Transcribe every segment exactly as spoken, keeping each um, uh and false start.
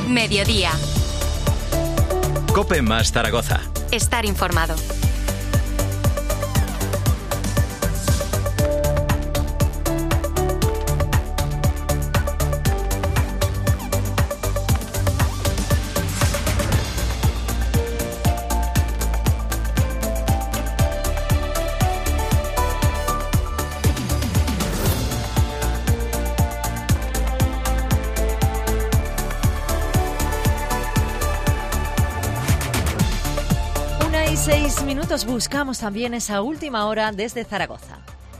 Mediodía. COPE más Zaragoza. Estar informado. Seis minutos, buscamos también esa última hora desde Zaragoza.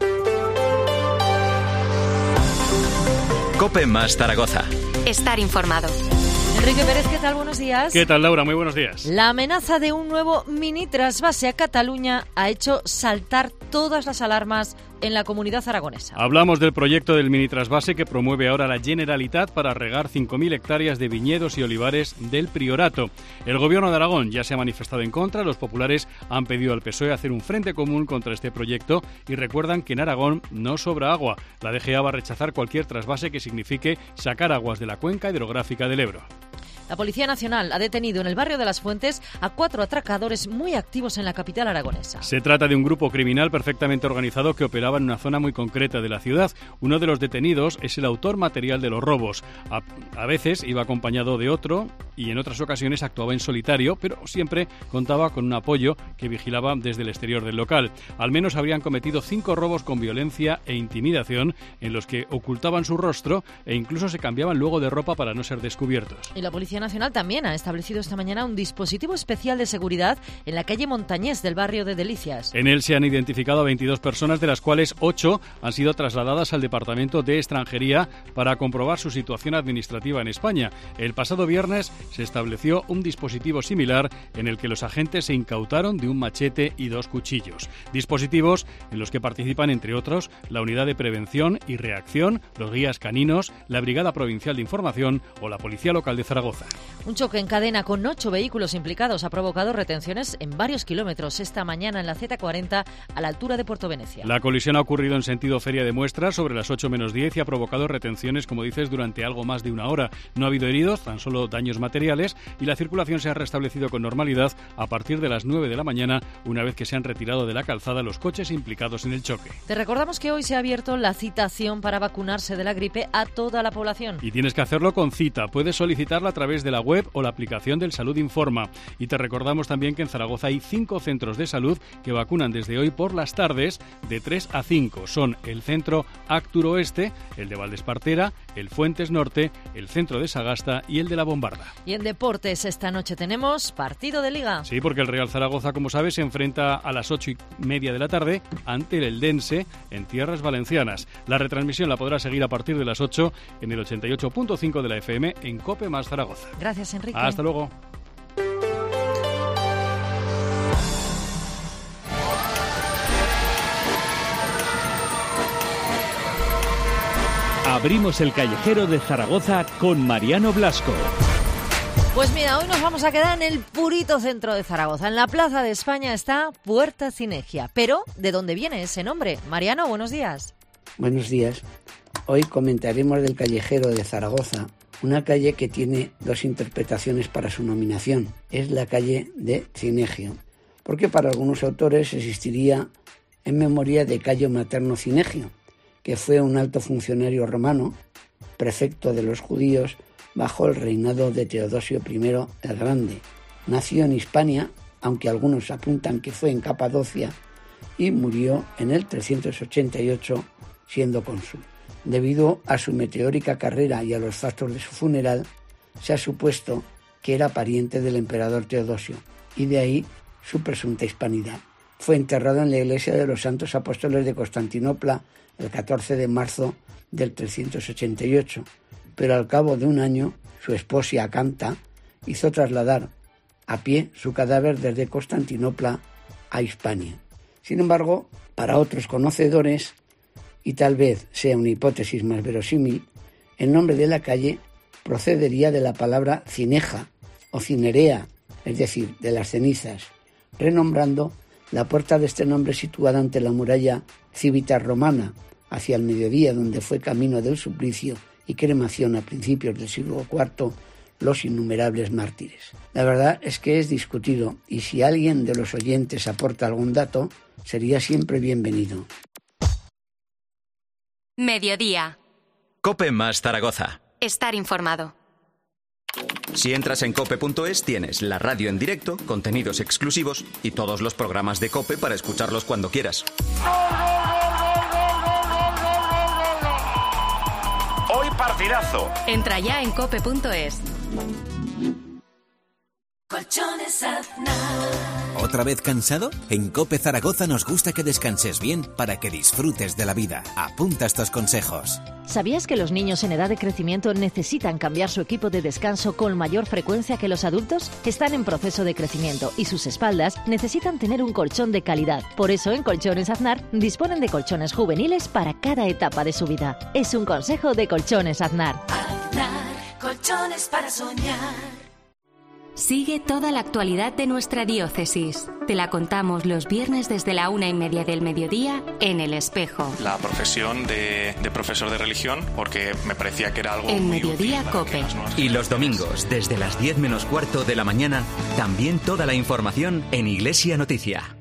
COPE más Zaragoza. Estar informado. Enrique Pérez, ¿qué tal? Buenos días. ¿Qué tal, Laura? Muy buenos días. La amenaza de un nuevo mini trasvase a Cataluña ha hecho saltar todas las alarmas en la comunidad aragonesa. Hablamos del proyecto del mini trasvase que promueve ahora la Generalitat para regar cinco mil hectáreas de viñedos y olivares del Priorato. El Gobierno de Aragón ya se ha manifestado en contra. Los populares han pedido al P S O E hacer un frente común contra este proyecto y recuerdan que en Aragón no sobra agua. La D G A va a rechazar cualquier trasvase que signifique sacar aguas de la cuenca hidrográfica del Ebro. La Policía Nacional ha detenido en el barrio de Las Fuentes a cuatro atracadores muy activos en la capital aragonesa. Se trata de un grupo criminal perfectamente organizado que operaba en una zona muy concreta de la ciudad. Uno de los detenidos es el autor material de los robos. A, a veces iba acompañado de otro y en otras ocasiones actuaba en solitario, pero siempre contaba con un apoyo que vigilaba desde el exterior del local. Al menos habrían cometido cinco robos con violencia e intimidación en los que ocultaban su rostro e incluso se cambiaban luego de ropa para no ser descubiertos. Y la Policía Nacional también ha establecido esta mañana un dispositivo especial de seguridad en la calle Montañés del barrio de Delicias. En él se han identificado a veintidós personas, de las cuales ocho han sido trasladadas al Departamento de Extranjería para comprobar su situación administrativa en España. El pasado viernes se estableció un dispositivo similar en el que los agentes se incautaron de un machete y dos cuchillos. Dispositivos en los que participan, entre otros, la Unidad de Prevención y Reacción, los guías caninos, la Brigada Provincial de Información o la Policía Local de Zaragoza. Un choque en cadena con ocho vehículos implicados ha provocado retenciones en varios kilómetros esta mañana en la Z cuarenta a la altura de Puerto Venecia. La colisión ha ocurrido en sentido Feria de Muestras sobre las ocho menos diez y ha provocado retenciones, como dices, durante algo más de una hora. No ha habido heridos, tan solo daños materiales, y la circulación se ha restablecido con normalidad a partir de las nueve de la mañana, una vez que se han retirado de la calzada los coches implicados en el choque. Te recordamos que hoy se ha abierto la citación para vacunarse de la gripe a toda la población. Y tienes que hacerlo con cita. Puedes solicitarla a través de la web o la aplicación del Salud Informa. Y te recordamos también que en Zaragoza hay cinco centros de salud que vacunan desde hoy por las tardes de tres a cinco. Son el Centro Actur Oeste, el de Valdespartera, el Fuentes Norte, el Centro de Sagasta y el de La Bombarda. Y en deportes esta noche tenemos partido de Liga. Sí, porque el Real Zaragoza, como sabes, se enfrenta a las ocho y media de la tarde ante el Eldense en tierras valencianas. La retransmisión la podrás seguir a partir de las ocho en el ochenta y ocho punto cinco de la F M en COPE más Zaragoza. Gracias, Enrique. Hasta luego. Abrimos el callejero de Zaragoza con Mariano Blasco. Pues mira, hoy nos vamos a quedar en el purito centro de Zaragoza. En la Plaza de España está Puerta Cinegia. Pero, ¿de dónde viene ese nombre? Mariano, buenos días. Buenos días. Hoy comentaremos del callejero de Zaragoza, una calle que tiene dos interpretaciones para su nominación. Es la calle de Cinegio, porque para algunos autores existiría en memoria de Cayo Materno Cinegio, que fue un alto funcionario romano, prefecto de los judíos bajo el reinado de Teodosio primero el Grande. Nació en Hispania, aunque algunos apuntan que fue en Capadocia, y murió en el trescientos ochenta y ocho siendo cónsul. Debido a su meteórica carrera y a los factos de su funeral, se ha supuesto que era pariente del emperador Teodosio, y de ahí su presunta hispanidad. Fue enterrado en la iglesia de los Santos Apóstoles de Constantinopla el catorce de marzo del trescientos ochenta y ocho, pero al cabo de un año su esposa Acanta hizo trasladar a pie su cadáver desde Constantinopla a Hispania. Sin embargo, para otros conocedores, y tal vez sea una hipótesis más verosímil, el nombre de la calle procedería de la palabra cineja o cinerea, es decir, de las cenizas, renombrando la puerta de este nombre situada ante la muralla Civitas Romana, hacia el mediodía, donde fue camino del suplicio y cremación a principios del siglo cuarto los innumerables mártires. La verdad es que es discutido y si alguien de los oyentes aporta algún dato, sería siempre bienvenido. Mediodía. COPE más Zaragoza. Estar informado. Si entras en cope punto es tienes la radio en directo, contenidos exclusivos y todos los programas de COPE para escucharlos cuando quieras. Hoy partidazo. Entra ya en cope punto es. Colchones Aznar. ¿Otra vez cansado? En COPE Zaragoza nos gusta que descanses bien para que disfrutes de la vida. Apunta estos consejos. ¿Sabías que los niños en edad de crecimiento necesitan cambiar su equipo de descanso con mayor frecuencia que los adultos? Están en proceso de crecimiento y sus espaldas necesitan tener un colchón de calidad. Por eso en Colchones Aznar disponen de colchones juveniles para cada etapa de su vida. Es un consejo de Colchones Aznar. Aznar, colchones para soñar. Sigue toda la actualidad de nuestra diócesis. Te la contamos los viernes desde la una y media del mediodía en El Espejo. La profesión de, de profesor de religión, porque me parecía que era algo En muy Mediodía útil para COPE. que las nuevas Y los domingos, desde las diez menos cuarto de la mañana, también toda la información en Iglesia Noticia.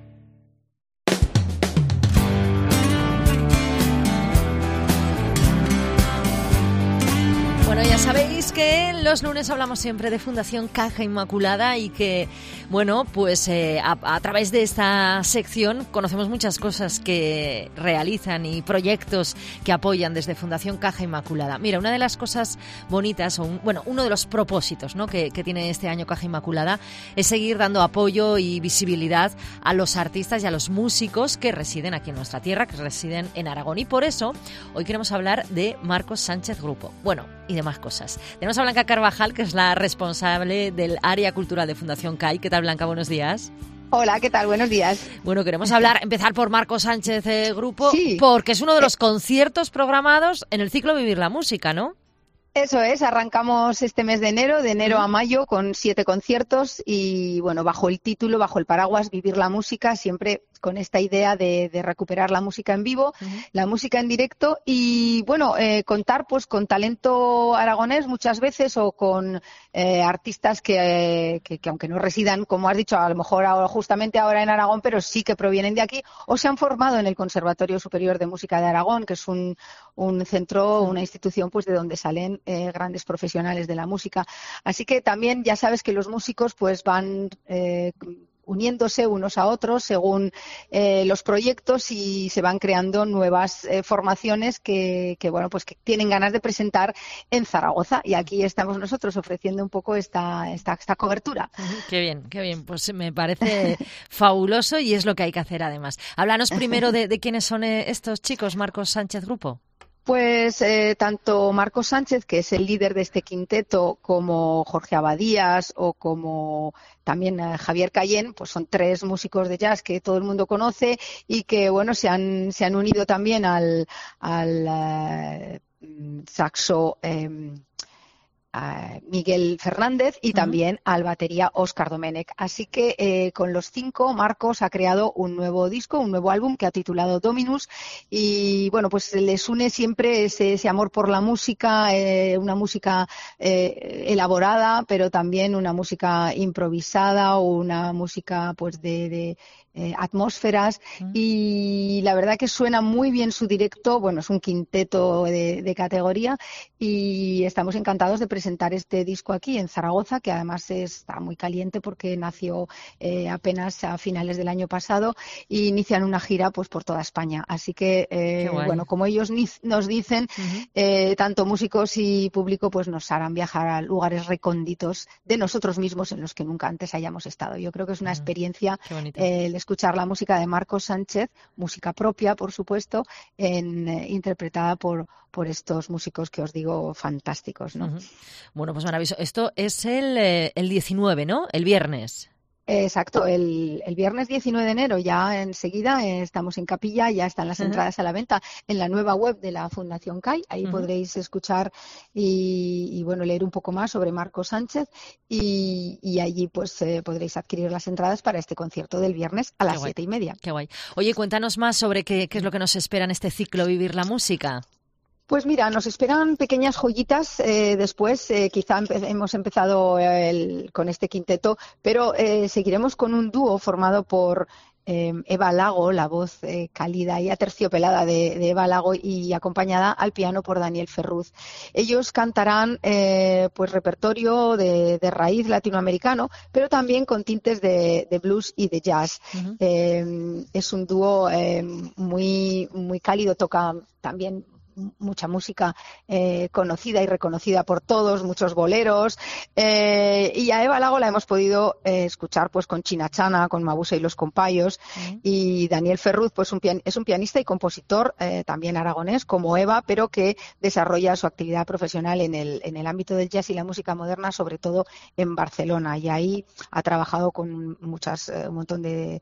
Bueno, ya sabéis que los lunes hablamos siempre de Fundación Caja Inmaculada y que, bueno, pues eh, a, a través de esta sección conocemos muchas cosas que realizan y proyectos que apoyan desde Fundación Caja Inmaculada. Mira, una de las cosas bonitas, o un, bueno, uno de los propósitos, ¿no?, que, que tiene este año Caja Inmaculada es seguir dando apoyo y visibilidad a los artistas y a los músicos que residen aquí en nuestra tierra, que residen en Aragón. Y por eso hoy queremos hablar de Marcos Sánchez Grupo. Bueno, y de más cosas. Tenemos a Blanca Carvajal, que es la responsable del área cultural de Fundación C A I. ¿Qué tal, Blanca? Buenos días. Hola, ¿qué tal? Buenos días. Bueno, queremos hablar, empezar por Marcos Sánchez eh, Grupo, sí, porque es uno de los conciertos programados en el ciclo Vivir la Música, ¿no? Eso es, arrancamos este mes de enero, de enero a mayo, con siete conciertos y, bueno, bajo el título, bajo el paraguas Vivir la Música, siempre con esta idea de, de recuperar la música en vivo, uh-huh. la música en directo y, bueno, eh, contar pues con talento aragonés muchas veces o con eh, artistas que, eh, que, que aunque no residan, como has dicho, a lo mejor ahora, justamente ahora en Aragón, pero sí que provienen de aquí o se han formado en el Conservatorio Superior de Música de Aragón, que es un, un centro, una institución pues de donde salen eh, grandes profesionales de la música. Así que también ya sabes que los músicos pues van eh, uniéndose unos a otros según eh, los proyectos y se van creando nuevas eh, formaciones que, que bueno pues que tienen ganas de presentar en Zaragoza y aquí estamos nosotros ofreciendo un poco esta esta, esta cobertura. Qué bien, qué bien, pues me parece fabuloso y es lo que hay que hacer además. Háblanos primero de, de quiénes son estos chicos, Marcos Sánchez Grupo. Pues eh, tanto Marcos Sánchez, que es el líder de este quinteto, como Jorge Abadías o como también eh, Javier Cayén, pues son tres músicos de jazz que todo el mundo conoce y que, bueno, se han, se han unido también al, al eh, saxo eh, a Miguel Fernández y también uh-huh. al batería Óscar Domenech. Así que eh, con los cinco, Marcos ha creado un nuevo disco, un nuevo álbum que ha titulado Dominus y bueno, pues les une siempre ese, ese amor por la música, eh, una música eh, elaborada, pero también una música improvisada o una música pues de, de Eh, atmósferas uh-huh. y la verdad que suena muy bien su directo, bueno, es un quinteto de, de categoría y estamos encantados de presentar este disco aquí en Zaragoza, que además está muy caliente porque nació eh, apenas a finales del año pasado y inician una gira pues por toda España, así que eh, bueno, como ellos ni- nos dicen uh-huh. eh, tanto músicos y público pues nos harán viajar a lugares recónditos de nosotros mismos en los que nunca antes hayamos estado. Yo creo que es una uh-huh. experiencia eh, escuchar la música de Marcos Sánchez, música propia, por supuesto, en, eh, interpretada por, por estos músicos que os digo fantásticos, ¿no? Uh-huh. Bueno, pues maravilloso. Esto es el, eh, el diecinueve, ¿no? El viernes. Exacto, el, el viernes diecinueve de enero ya enseguida eh, estamos en Capilla, ya están las uh-huh. entradas a la venta en la nueva web de la Fundación C A I, ahí uh-huh. podréis escuchar y, y bueno leer un poco más sobre Marcos Sánchez y, y allí pues eh, podréis adquirir las entradas para este concierto del viernes a las siete y media. Qué guay. Oye, cuéntanos más sobre qué, qué es lo que nos espera en este ciclo Vivir la Música. Pues mira, nos esperan pequeñas joyitas eh, después. Eh, quizá empe- hemos empezado el, con este quinteto, pero eh, seguiremos con un dúo formado por eh, Eva Lago, la voz eh, cálida y aterciopelada de, de Eva Lago, y acompañada al piano por Daniel Ferruz. Ellos cantarán eh, pues repertorio de, de raíz latinoamericano, pero también con tintes de, de blues y de jazz. Uh-huh. Eh, es un dúo eh, muy, muy cálido, toca también mucha música eh, conocida y reconocida por todos, muchos boleros, eh, y a Eva Lago la hemos podido eh, escuchar pues con China Chana, con Mabuse y los Compayos, uh-huh. y Daniel Ferruz pues un pian- es un pianista y compositor eh, también aragonés como Eva, pero que desarrolla su actividad profesional en el, en el ámbito del jazz y la música moderna, sobre todo en Barcelona, y ahí ha trabajado con muchas, eh, un montón de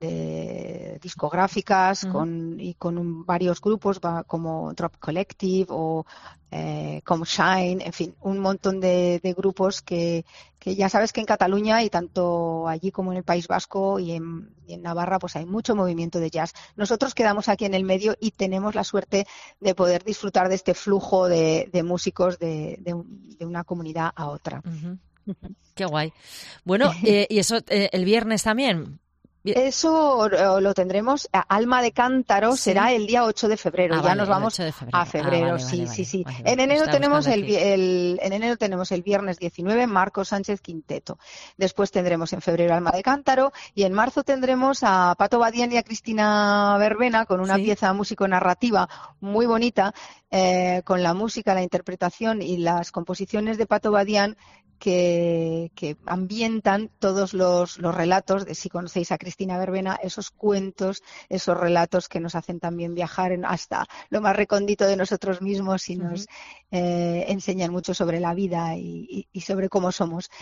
de discográficas uh-huh. con, y con un, varios grupos va, como Drop Collective o eh, como Shine, en fin, un montón de, de grupos que, que ya sabes que en Cataluña y tanto allí como en el País Vasco y en, y en Navarra pues hay mucho movimiento de jazz. Nosotros quedamos aquí en el medio y tenemos la suerte de poder disfrutar de este flujo de, de músicos de, de, de una comunidad a otra. Uh-huh. Qué guay. Bueno, eh, y eso eh, el viernes también. Eso lo tendremos. Alma de Cántaro sí. será el día ocho de febrero. Ah, ya vale, nos vamos febrero. a febrero. Ah, vale, sí, vale, sí, sí. Vale, en enero Estamos tenemos el, aquí. el en enero tenemos el viernes diecinueve Marco Sánchez Quinteto. Después tendremos en febrero Alma de Cántaro y en marzo tendremos a Pato Badián y a Cristina Verbena con una ¿Sí? pieza músico-narrativa muy bonita eh, con la música, la interpretación y las composiciones de Pato Badián. Que, que ambientan todos los, los relatos, de si conocéis a Cristina Verbena, esos cuentos, esos relatos que nos hacen también viajar en, hasta lo más recóndito de nosotros mismos y uh-huh. nos eh, enseñan mucho sobre la vida y, y, y sobre cómo somos.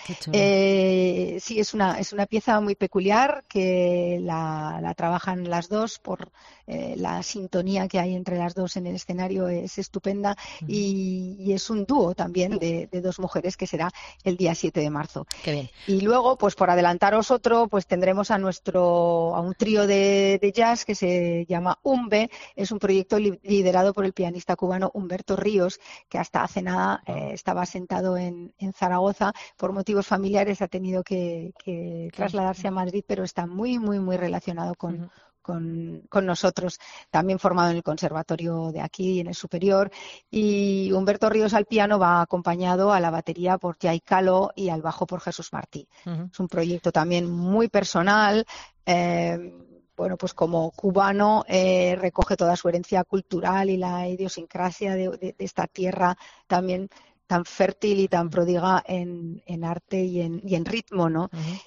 Eh, sí, es una, es una pieza muy peculiar que la, la trabajan las dos por eh, la sintonía que hay entre las dos en el escenario es estupenda uh-huh. y, y es un dúo también de, de dos mujeres que será el día siete de marzo. Qué bien. Y luego, pues por adelantaros otro, pues tendremos a nuestro a un trío de, de jazz que se llama Umbe. Es un proyecto li- liderado por el pianista cubano Humberto Ríos, que hasta hace nada eh, estaba sentado en, en Zaragoza. Por motivos familiares ha tenido que, que trasladarse a Madrid, pero está muy, muy, muy relacionado con... Uh-huh. Con, con nosotros, también formado en el conservatorio de aquí, en el superior, y Humberto Ríos al piano va acompañado a la batería por Jai Calo y al bajo por Jesús Martí. Uh-huh. Es un proyecto también muy personal, eh, bueno, pues como cubano eh, recoge toda su herencia cultural y la idiosincrasia de, de, de esta tierra también tan fértil y tan pródiga en, en arte y en, y en ritmo, ¿no? Uh-huh.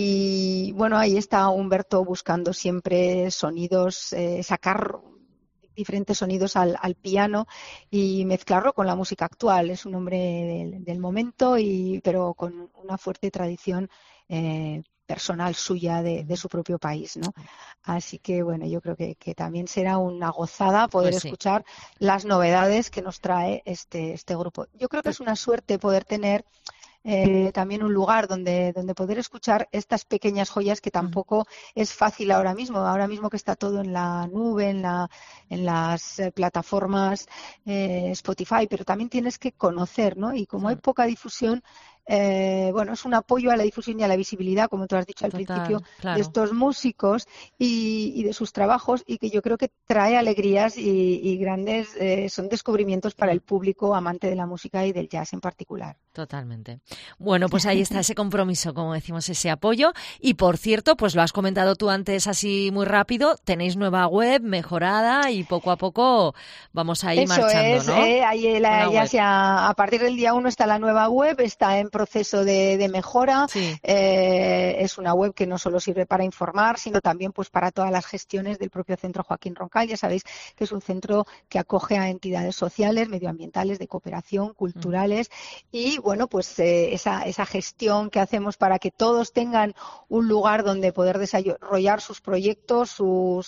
Y bueno, ahí está Humberto buscando siempre sonidos, eh, sacar diferentes sonidos al, al piano y mezclarlo con la música actual. Es un hombre del, del momento, y pero con una fuerte tradición eh, personal suya de, de su propio país, ¿no? Así que bueno, yo creo que, que también será una gozada poder pues sí. escuchar las novedades que nos trae este, este grupo. Yo creo que es una suerte poder tener Eh, también un lugar donde, donde poder escuchar estas pequeñas joyas que tampoco uh-huh. es fácil ahora mismo, ahora mismo que está todo en la nube, en, la, en las eh, plataformas eh, Spotify, pero también tienes que conocer, ¿no? Y como uh-huh. hay poca difusión, eh, bueno, es un apoyo a la difusión y a la visibilidad, como tú has dicho al Total, principio, claro. de estos músicos y, y de sus trabajos, y que yo creo que trae alegrías y, y grandes, eh, son descubrimientos para el público amante de la música y del jazz en particular. Totalmente. Bueno, pues ahí está ese compromiso, como decimos, ese apoyo. Y por cierto, pues lo has comentado tú antes así muy rápido, tenéis nueva web mejorada y poco a poco vamos a ir Eso marchando, es, ¿no? Eh, ahí la, ya sea, a partir del día uno está la nueva web, está en proceso de, de mejora. Sí. Eh, es una web que no solo sirve para informar, sino también pues para todas las gestiones del propio Centro Joaquín Roncal. Ya sabéis que es un centro que acoge a entidades sociales, medioambientales, de cooperación, culturales mm. y bueno, pues eh, esa, esa gestión que hacemos para que todos tengan un lugar donde poder desarrollar sus proyectos, sus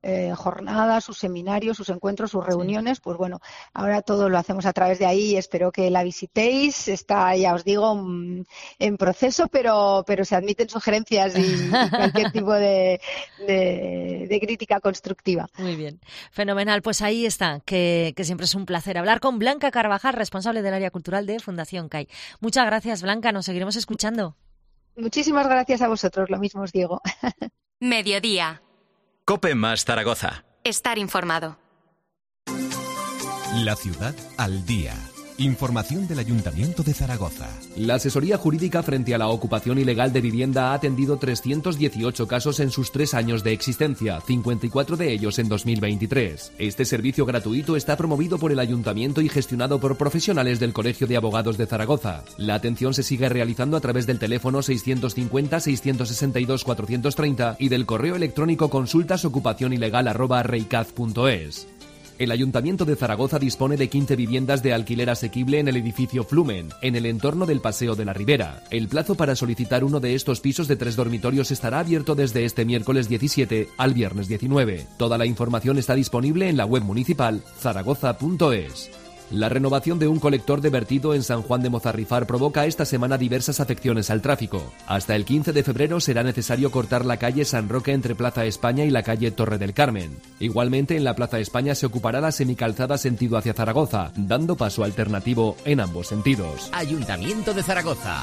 eh, jornadas, sus seminarios, sus encuentros, sus reuniones. Sí. Pues bueno, ahora todo lo hacemos a través de ahí y espero que la visitéis. Está, ya os digo, en proceso, pero, pero se admiten sugerencias y, y cualquier tipo de, de, de crítica constructiva. Muy bien, fenomenal. Pues ahí está, que, que siempre es un placer hablar con Blanca Carvajal, responsable del área cultural de Fundación C A I. Muchas gracias, Blanca, nos seguiremos escuchando. Muchísimas gracias a vosotros, lo mismo os digo. Mediodía. COPE más Zaragoza. Estar informado. La ciudad al día. Información del Ayuntamiento de Zaragoza. La asesoría jurídica frente a la ocupación ilegal de vivienda ha atendido trescientos dieciocho casos en sus tres años de existencia, cincuenta y cuatro de ellos en dos mil veintitrés. Este servicio gratuito está promovido por el Ayuntamiento y gestionado por profesionales del Colegio de Abogados de Zaragoza. La atención se sigue realizando a través del teléfono seiscientos cincuenta, seiscientos sesenta y dos, cuatrocientos treinta y del correo electrónico consultasocupacionilegal arroba reicaz punto es. El Ayuntamiento de Zaragoza dispone de quince viviendas de alquiler asequible en el edificio Flumen, en el entorno del Paseo de la Ribera. El plazo para solicitar uno de estos pisos de tres dormitorios estará abierto desde este miércoles diecisiete al viernes diecinueve. Toda la información está disponible en la web municipal zaragoza punto es. La renovación de un colector de vertido en San Juan de Mozarrifar provoca esta semana diversas afecciones al tráfico. Hasta el quince de febrero será necesario cortar la calle San Roque entre Plaza España y la calle Torre del Carmen. Igualmente, en la Plaza España se ocupará la semicalzada sentido hacia Zaragoza, dando paso alternativo en ambos sentidos. Ayuntamiento de Zaragoza.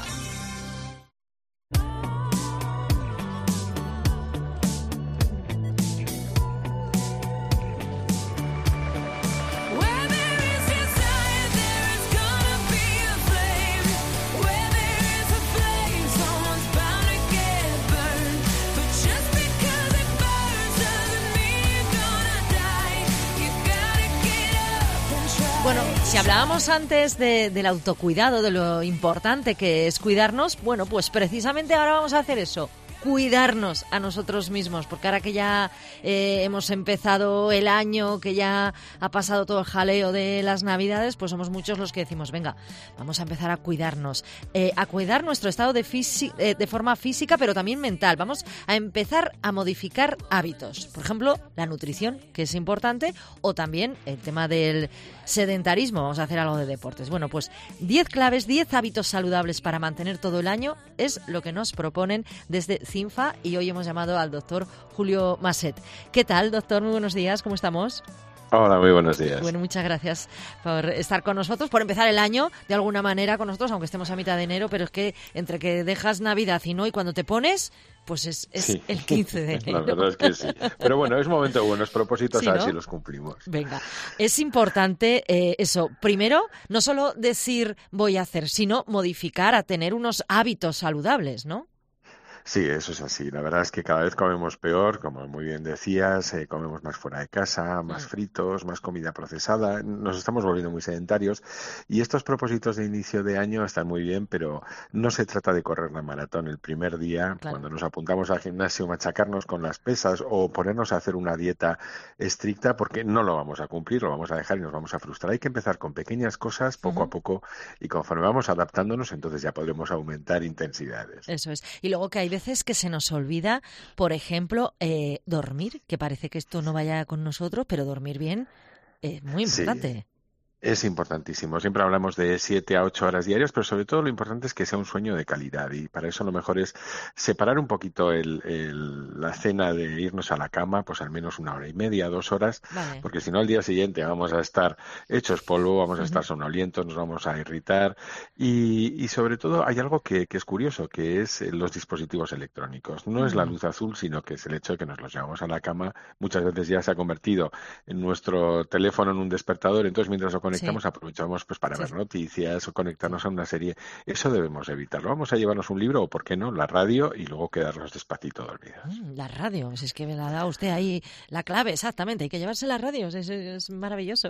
Bueno, si hablábamos antes de, del autocuidado, de lo importante que es cuidarnos, bueno, pues precisamente ahora vamos a hacer eso. Cuidarnos a nosotros mismos, porque ahora que ya eh, hemos empezado el año, que ya ha pasado todo el jaleo de las Navidades, pues somos muchos los que decimos, venga, vamos a empezar a cuidarnos, eh, a cuidar nuestro estado de, fisi- eh, de forma física, pero también mental. Vamos a empezar a modificar hábitos, por ejemplo, la nutrición, que es importante, o también el tema del sedentarismo, vamos a hacer algo de deportes. Bueno, pues diez claves, diez hábitos saludables para mantener todo el año es lo que nos proponen desde CINFA y hoy hemos llamado al doctor Julio Maset. ¿Qué tal, doctor? Muy buenos días, ¿cómo estamos? Hola, muy buenos días. Bueno, muchas gracias por estar con nosotros, por empezar el año de alguna manera con nosotros, aunque estemos a mitad de enero, pero es que entre que dejas Navidad y no, y cuando te pones, pues es, es sí. el quince de enero. La verdad es que sí. Pero bueno, es momento de buenos propósitos, sí, a ver ¿no? si los cumplimos. Venga, es importante eh, eso. Primero, no solo decir voy a hacer, sino modificar a tener unos hábitos saludables, ¿no? Sí, eso es así. La verdad es que cada vez comemos peor, como muy bien decías, eh, comemos más fuera de casa, más fritos, más comida procesada. Nos estamos volviendo muy sedentarios y estos propósitos de inicio de año están muy bien, pero no se trata de correr la maratón el primer día, claro. Cuando nos apuntamos al gimnasio, machacarnos con las pesas o ponernos a hacer una dieta estricta, porque no lo vamos a cumplir, lo vamos a dejar y nos vamos a frustrar. Hay que empezar con pequeñas cosas, poco uh-huh. a poco, y conforme vamos adaptándonos, entonces ya podremos aumentar intensidades. Eso es. Y luego que hay veces que se nos olvida, por ejemplo, eh, dormir, que parece que esto no vaya con nosotros, pero dormir bien es muy importante. Sí. Es importantísimo. Siempre hablamos de siete a ocho horas diarias, pero sobre todo lo importante es que sea un sueño de calidad y para eso lo mejor es separar un poquito el, el, la cena de irnos a la cama, pues al menos una hora y media, dos horas, vale. Porque si no al día siguiente vamos a estar hechos polvo, vamos a uh-huh. estar somnolientos, nos vamos a irritar y, y sobre todo hay algo que, que es curioso, que es los dispositivos electrónicos. No uh-huh. es la luz azul, sino que es el hecho de que nos los llevamos a la cama. Muchas veces ya se ha convertido en nuestro teléfono en un despertador, entonces mientras lo conectamos, sí. aprovechamos pues para sí. ver noticias o conectarnos a una serie. Eso debemos evitarlo. Vamos a llevarnos un libro o, ¿por qué no?, la radio y luego quedarnos despacito dormidos. Mm, la radio, es que me la da usted ahí la clave, exactamente. Hay que llevarse la radio, es, es maravilloso.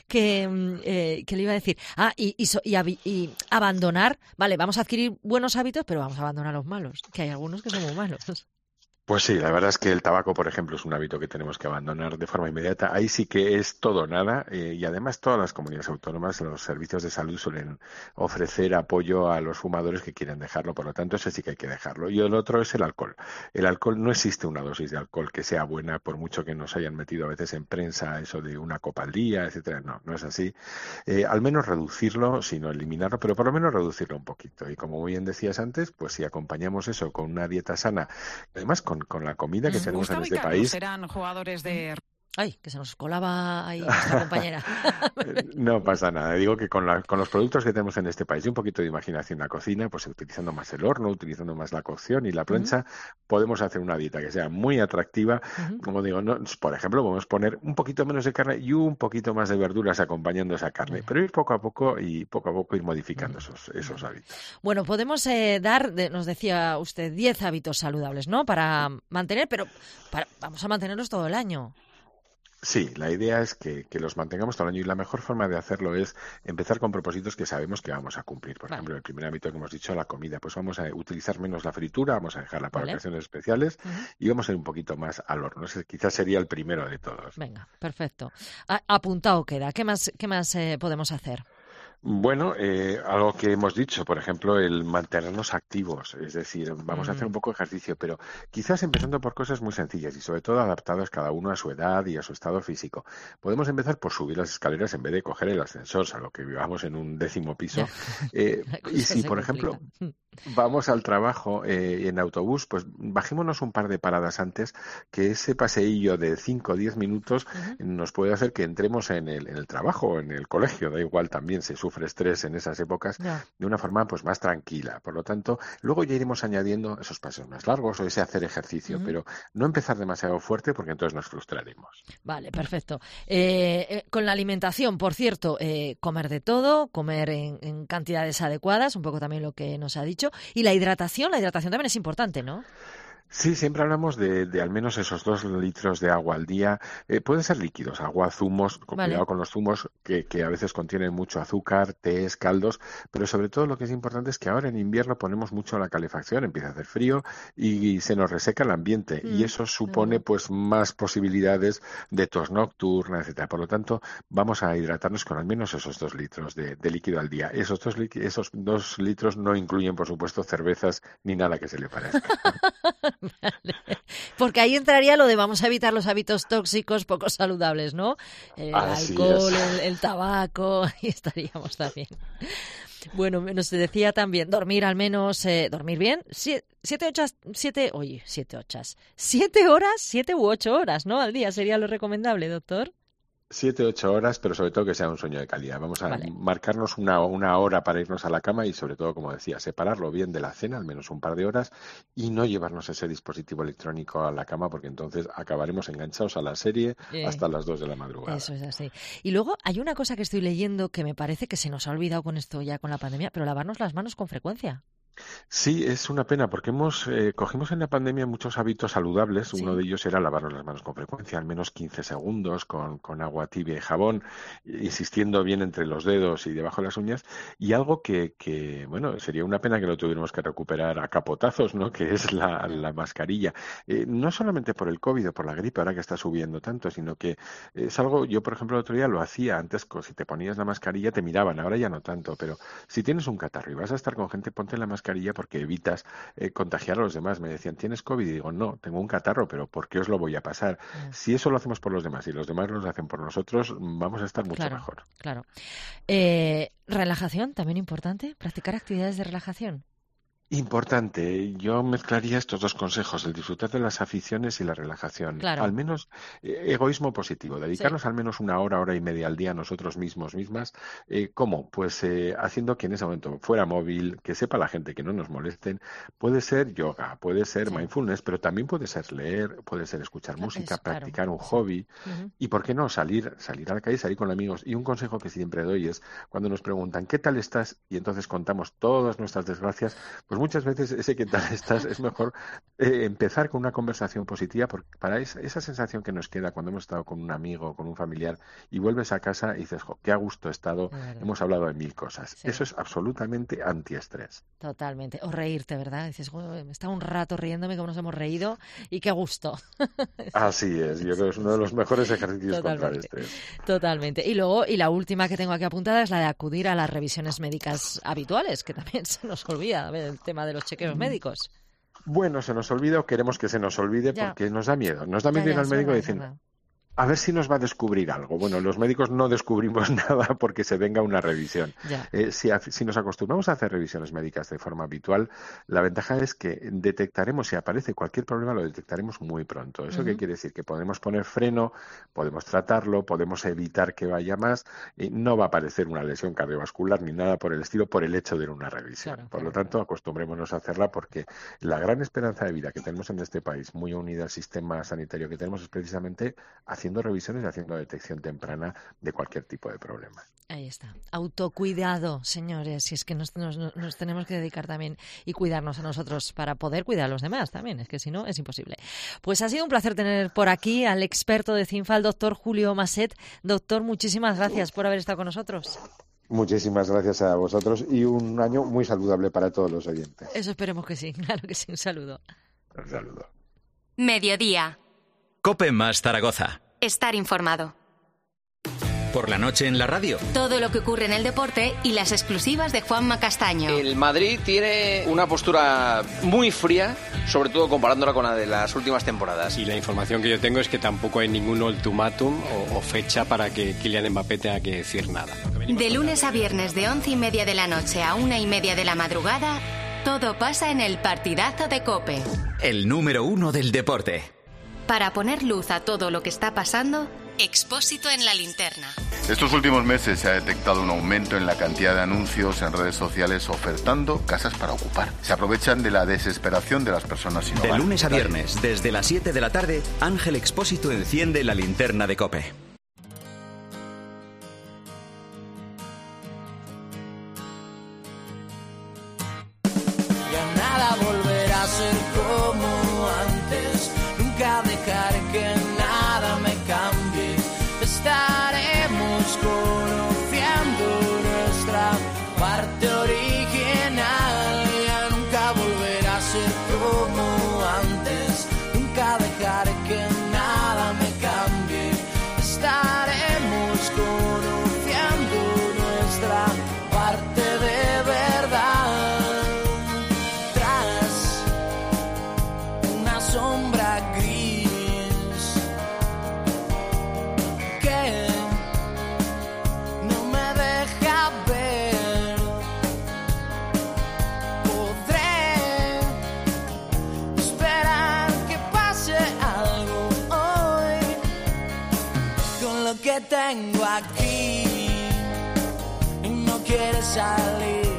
Que, eh, ¿qué le iba a decir? Ah, y, y, y, y abandonar, vale, vamos a adquirir buenos hábitos, pero vamos a abandonar los malos, que hay algunos que son muy malos. Pues sí, la verdad es que el tabaco, por ejemplo, es un hábito que tenemos que abandonar de forma inmediata. Ahí sí que es todo o nada eh, y además todas las comunidades autónomas, los servicios de salud suelen ofrecer apoyo a los fumadores que quieren dejarlo, por lo tanto, ese sí que hay que dejarlo. Y el otro es el alcohol. El alcohol, no existe una dosis de alcohol que sea buena, por mucho que nos hayan metido a veces en prensa eso de una copa al día, etcétera. No, no es así. Eh, al menos reducirlo, si no eliminarlo, pero por lo menos reducirlo un poquito. Y como muy bien decías antes, pues si acompañamos eso con una dieta sana, además con con la comida que tenemos Gustavo en este y Carlos país. Serán jugadores de... Ay, que se nos colaba ahí nuestra compañera. No pasa nada. Digo que con, la, con los productos que tenemos en este país y un poquito de imaginación en la cocina, pues utilizando más el horno, utilizando más la cocción y la plancha, uh-huh. podemos hacer una dieta que sea muy atractiva. Uh-huh. Como digo, no, por ejemplo, podemos poner un poquito menos de carne y un poquito más de verduras acompañando esa carne, uh-huh. pero ir poco a poco y poco a poco ir modificando uh-huh. esos, esos hábitos. Bueno, podemos eh, dar, de, nos decía usted, diez hábitos saludables, ¿no? Para mantener, pero para, vamos a mantenerlos todo el año. Sí, la idea es que, que los mantengamos todo el año y la mejor forma de hacerlo es empezar con propósitos que sabemos que vamos a cumplir. Por vale. ejemplo, el primer hábito que hemos dicho, la comida, pues vamos a utilizar menos la fritura, vamos a dejarla para vale. ocasiones especiales uh-huh. y vamos a ir un poquito más al horno. Ese quizás sería el primero de todos. Venga, perfecto. A- apuntado queda. ¿Qué más, qué más eh, podemos hacer? Bueno, eh, algo que hemos dicho, por ejemplo, el mantenernos activos, es decir, vamos mm. a hacer un poco de ejercicio, pero quizás empezando por cosas muy sencillas y sobre todo adaptadas cada uno a su edad y a su estado físico. Podemos empezar por subir las escaleras en vez de coger el ascensor, a lo que vivamos en un décimo piso. Eh, y si, por ejemplo, vamos al trabajo eh, en autobús, pues bajémonos un par de paradas antes, que ese paseillo de cinco o diez minutos uh-huh. nos puede hacer que entremos en el, en el trabajo, en el colegio, da igual, también se sufre estrés en esas épocas, yeah. de una forma pues más tranquila. Por lo tanto, luego ya iremos añadiendo esos pasos más largos o ese hacer ejercicio, uh-huh. pero no empezar demasiado fuerte porque entonces nos frustraremos. Vale, perfecto. Eh, eh, con la alimentación, por cierto, eh, comer de todo, comer en, en cantidades adecuadas, un poco también lo que nos ha dicho. Y la hidratación, la hidratación también es importante, ¿no? Sí, siempre hablamos de, de al menos esos dos litros de agua al día. Eh, pueden ser líquidos, agua, zumos, con vale. cuidado con los zumos que, que a veces contienen mucho azúcar, tés, caldos, pero sobre todo lo que es importante es que ahora en invierno ponemos mucho la calefacción, empieza a hacer frío y, y se nos reseca el ambiente mm. y eso supone mm. pues más posibilidades de tos nocturna, etcétera. Por lo tanto, vamos a hidratarnos con al menos esos dos litros de, de líquido al día. Esos dos, esos dos litros no incluyen, por supuesto, cervezas ni nada que se le parezca. Vale. Porque ahí entraría lo de vamos a evitar los hábitos tóxicos poco saludables, ¿no? El Así alcohol, es. el, el tabaco, y estaríamos también. Bueno, nos decía también dormir al menos, eh, dormir bien, siete, siete, ocho, siete, oye, siete, ochas, siete horas, siete u ocho horas, ¿no? Al día sería lo recomendable, doctor. Siete, ocho horas, pero sobre todo que sea un sueño de calidad. Vamos a vale. marcarnos una, una hora para irnos a la cama y sobre todo, como decía, separarlo bien de la cena, al menos un par de horas, y no llevarnos ese dispositivo electrónico a la cama porque entonces acabaremos enganchados a la serie eh, hasta las dos de la madrugada. Eso es así. Y luego hay una cosa que estoy leyendo que me parece que se nos ha olvidado con esto ya con la pandemia, pero lavarnos las manos con frecuencia. Sí, es una pena porque hemos eh, cogimos en la pandemia muchos hábitos saludables. Sí. Uno de ellos era lavarnos las manos con frecuencia, al menos quince segundos, con, con agua tibia y jabón, insistiendo bien entre los dedos y debajo de las uñas. Y algo que, que bueno, sería una pena que lo tuviéramos que recuperar a capotazos, ¿no? Que es la, la mascarilla. Eh, no solamente por el COVID o por la gripe, ahora que está subiendo tanto, sino que es algo, yo por ejemplo el otro día lo hacía, antes si te ponías la mascarilla te miraban, ahora ya no tanto, pero si tienes un catarro y vas a estar con gente, ponte la mascarilla porque evitas eh, contagiar a los demás. Me decían, ¿tienes COVID? Y digo, no, tengo un catarro, pero ¿por qué os lo voy a pasar? Mm. Si eso lo hacemos por los demás y los demás lo hacen por nosotros, vamos a estar mucho claro, mejor. Claro. Eh, relajación, también importante, practicar actividades de relajación. Importante. Yo mezclaría estos dos consejos, el disfrutar de las aficiones y la relajación. Claro. Al menos eh, egoísmo positivo, dedicarnos sí. al menos una hora, hora y media al día a nosotros mismos, mismas. Eh, ¿Cómo? Pues eh, haciendo que en ese momento fuera móvil, que sepa la gente que no nos molesten. Puede ser yoga, puede ser sí. mindfulness, pero también puede ser leer, puede ser escuchar claro, música, eso, practicar claro. un hobby. Uh-huh. Y ¿por qué no? Salir, salir a la calle, salir con amigos. Y un consejo que siempre doy es cuando nos preguntan ¿qué tal estás? Y entonces contamos todas nuestras desgracias, pues pues muchas veces ese ¿qué tal estás? Es mejor eh, empezar con una conversación positiva, porque para esa, esa sensación que nos queda cuando hemos estado con un amigo, con un familiar, y vuelves a casa y dices, jo, qué a gusto he estado, hemos hablado de mil cosas. Sí. Eso es absolutamente antiestrés. Totalmente. O reírte, ¿verdad? Dices, me he estado un rato riéndome, como nos hemos reído, y qué gusto. Así es, yo creo que es uno de los mejores ejercicios Totalmente. contra el estrés. Totalmente. Y luego, y la última que tengo aquí apuntada es la de acudir a las revisiones médicas habituales, que también se nos olvida, a ver, el tema de los chequeos médicos. Bueno, se nos olvida o queremos que se nos olvide ya. Porque nos da miedo. Nos da miedo ya, ya, ir al médico diciendo, a ver si nos va a descubrir algo. Bueno, los médicos no descubrimos nada porque se venga una revisión. Eh, si, si nos acostumbramos a hacer revisiones médicas de forma habitual, la ventaja es que detectaremos, si aparece cualquier problema, lo detectaremos muy pronto. ¿Eso uh-huh. qué quiere decir? Que podemos poner freno, podemos tratarlo, podemos evitar que vaya más, y no va a aparecer una lesión cardiovascular ni nada por el estilo por el hecho de ir a una revisión. Claro, por claro, lo tanto, claro. acostumbrémonos a hacerla porque la gran esperanza de vida que tenemos en este país, muy unida al sistema sanitario que tenemos, es precisamente haciendo haciendo revisiones y haciendo detección temprana de cualquier tipo de problema. Ahí está. Autocuidado, señores. Y es que nos, nos, nos tenemos que dedicar también y cuidarnos a nosotros para poder cuidar a los demás también. Es que si no, es imposible. Pues ha sido un placer tener por aquí al experto de CINFA, el doctor Julio Maset. Doctor, muchísimas gracias por haber estado con nosotros. Muchísimas gracias a vosotros y un año muy saludable para todos los oyentes. Eso esperemos que sí. Claro que sí. Un saludo. Un saludo. Mediodía. COPE más Zaragoza. Estar informado. Por la noche en la radio. Todo lo que ocurre en el deporte y las exclusivas de Juanma Castaño. El Madrid tiene una postura muy fría, sobre todo comparándola con la de las últimas temporadas. Y la información que yo tengo es que tampoco hay ningún ultimátum o, o fecha para que Kylian Mbappé tenga que decir nada. De lunes a viernes de once y media de la noche a una y media de la madrugada, todo pasa en el partidazo de COPE. El número uno del deporte. Para poner luz a todo lo que está pasando, Expósito en la linterna. Estos últimos meses se ha detectado un aumento en la cantidad de anuncios en redes sociales ofertando casas para ocupar. Se aprovechan de la desesperación de las personas sin hogar. De lunes a viernes, desde las siete de la tarde, Ángel Expósito enciende la linterna de COPE. Ya nada volverá a ser como antes. Nunca dejaré que nada me cambie. Estaremos conociendo nuestra parte original. Ya nunca volverá a ser como antes. Nunca dejaré que nada me cambie. Estaremos conociendo nuestra parte de verdad. Tras una sombra gris que no me deja ver, podré esperar que pase algo hoy con lo que tengo aquí y no quiere salir.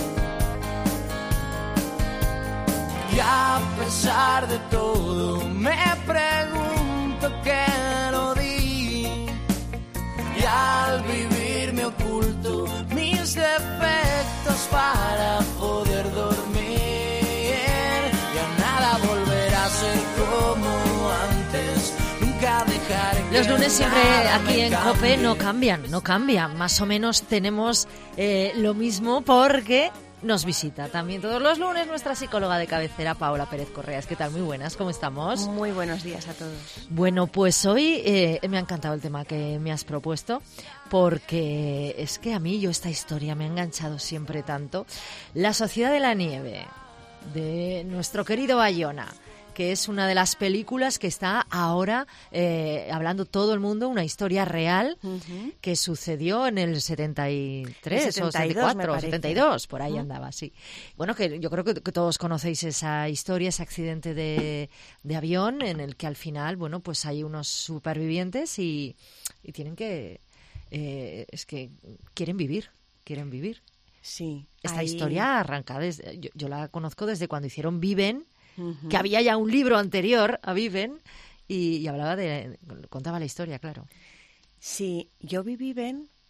Y a pesar de todo me pregunto qué lo di. Y al vivir me oculto mis defectos para poder dormir. Ya nada volverá a ser como antes. Nunca dejaré que Los lunes siempre nada aquí me en cambie. COPE no cambian, no cambian. Más o menos tenemos eh, lo mismo porque nos visita también todos los lunes nuestra psicóloga de cabecera, Paola Pérez Correas. ¿Qué tal? Muy buenas, ¿cómo estamos? Muy buenos días a todos. Bueno, pues hoy eh, me ha encantado el tema que me has propuesto, porque es que a mí yo esta historia me ha enganchado siempre tanto. La Sociedad de la Nieve, de nuestro querido Bayona, que es una de las películas que está ahora eh, hablando todo el mundo, una historia real uh-huh. que sucedió en el setenta y tres el setenta y dos, o setenta y cuatro, setenta y dos, por ahí uh-huh. andaba, sí. Bueno, que yo creo que, que todos conocéis esa historia, ese accidente de, de avión en el que al final, bueno, pues hay unos supervivientes y, y tienen que, eh, es que quieren vivir, quieren vivir. Sí. Esta ahí... historia arranca desde, yo, yo la conozco desde cuando hicieron Viven, Uh-huh. que había ya un libro anterior a Viven y, y hablaba de, contaba la historia, claro. Sí, yo vi Viven,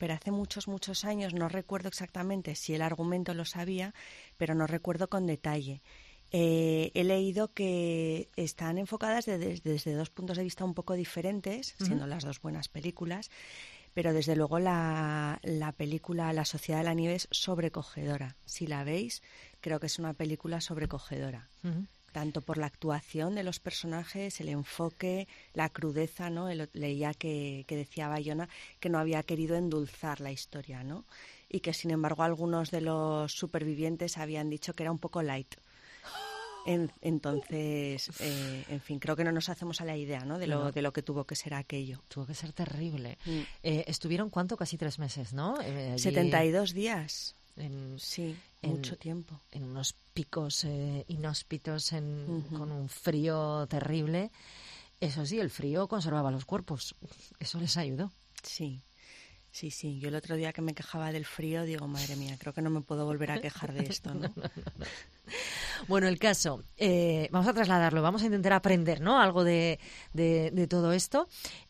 pero hace muchos, muchos años, no recuerdo exactamente si el argumento lo sabía, pero no recuerdo con detalle. Eh, he leído que están enfocadas de, de, desde dos puntos de vista un poco diferentes, uh-huh. siendo las dos buenas películas, pero desde luego la, la película La Sociedad de la Nieve es sobrecogedora. Si la veis, creo que es una película sobrecogedora. Uh-huh. Tanto por la actuación de los personajes, el enfoque, la crudeza, ¿no? El, leía que, que decía Bayona que no había querido endulzar la historia, ¿no? Y que, sin embargo, algunos de los supervivientes habían dicho que era un poco light. En, entonces, eh, en fin, creo que no nos hacemos a la idea, ¿no? De lo, no. de lo que tuvo que ser aquello. Tuvo que ser terrible. Mm. Eh, ¿Estuvieron cuánto? Casi tres meses, ¿no? Eh, allí... setenta y dos días. En, sí, en, mucho tiempo. En unos picos eh, inhóspitos, en, uh-huh. con un frío terrible. Eso sí, el frío conservaba los cuerpos. Eso les ayudó. Sí. Sí, sí. Yo el otro día que me quejaba del frío, digo, madre mía, creo que no me puedo volver a quejar de esto, ¿no? no, no, no. Bueno, el caso, eh, vamos a trasladarlo, vamos a intentar aprender, ¿no? Algo de, de, de todo esto.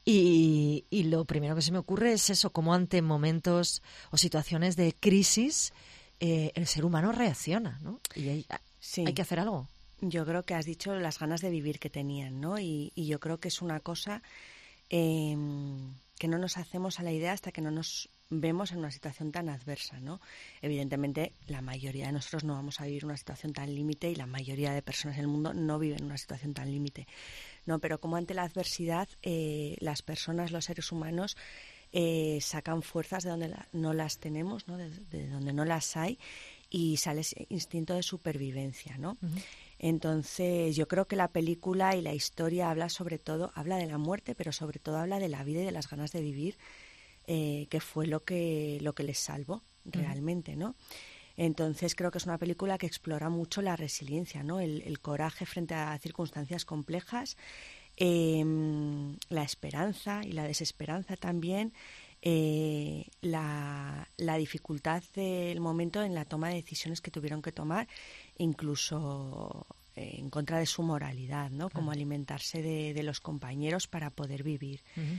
Y, y lo primero que se me ocurre es eso, cómo ante momentos o situaciones de crisis eh, el ser humano reacciona, ¿no? Y hay, sí. hay que hacer algo. Yo creo que has dicho las ganas de vivir que tenían, ¿no? Y, y yo creo que es una cosa... Eh, que no nos hacemos a la idea hasta que no nos vemos en una situación tan adversa, ¿no? Evidentemente, la mayoría de nosotros no vamos a vivir una situación tan límite y la mayoría de personas en el mundo no viven una situación tan límite, ¿no? Pero como ante la adversidad, eh, las personas, los seres humanos, eh, sacan fuerzas de donde la, no las tenemos, ¿no? De, de donde no las hay, y sale ese instinto de supervivencia, ¿no? Uh-huh. Entonces, yo creo que la película y la historia habla sobre todo, habla de la muerte, pero sobre todo habla de la vida y de las ganas de vivir, eh, que fue lo que lo que les salvó realmente, ¿no? Entonces, creo que es una película que explora mucho la resiliencia, ¿no? El, el coraje frente a circunstancias complejas, eh, la esperanza y la desesperanza también, eh, la, la dificultad del momento en la toma de decisiones que tuvieron que tomar, incluso eh, en contra de su moralidad, ¿no? Como ah. alimentarse de, de los compañeros para poder vivir. Uh-huh.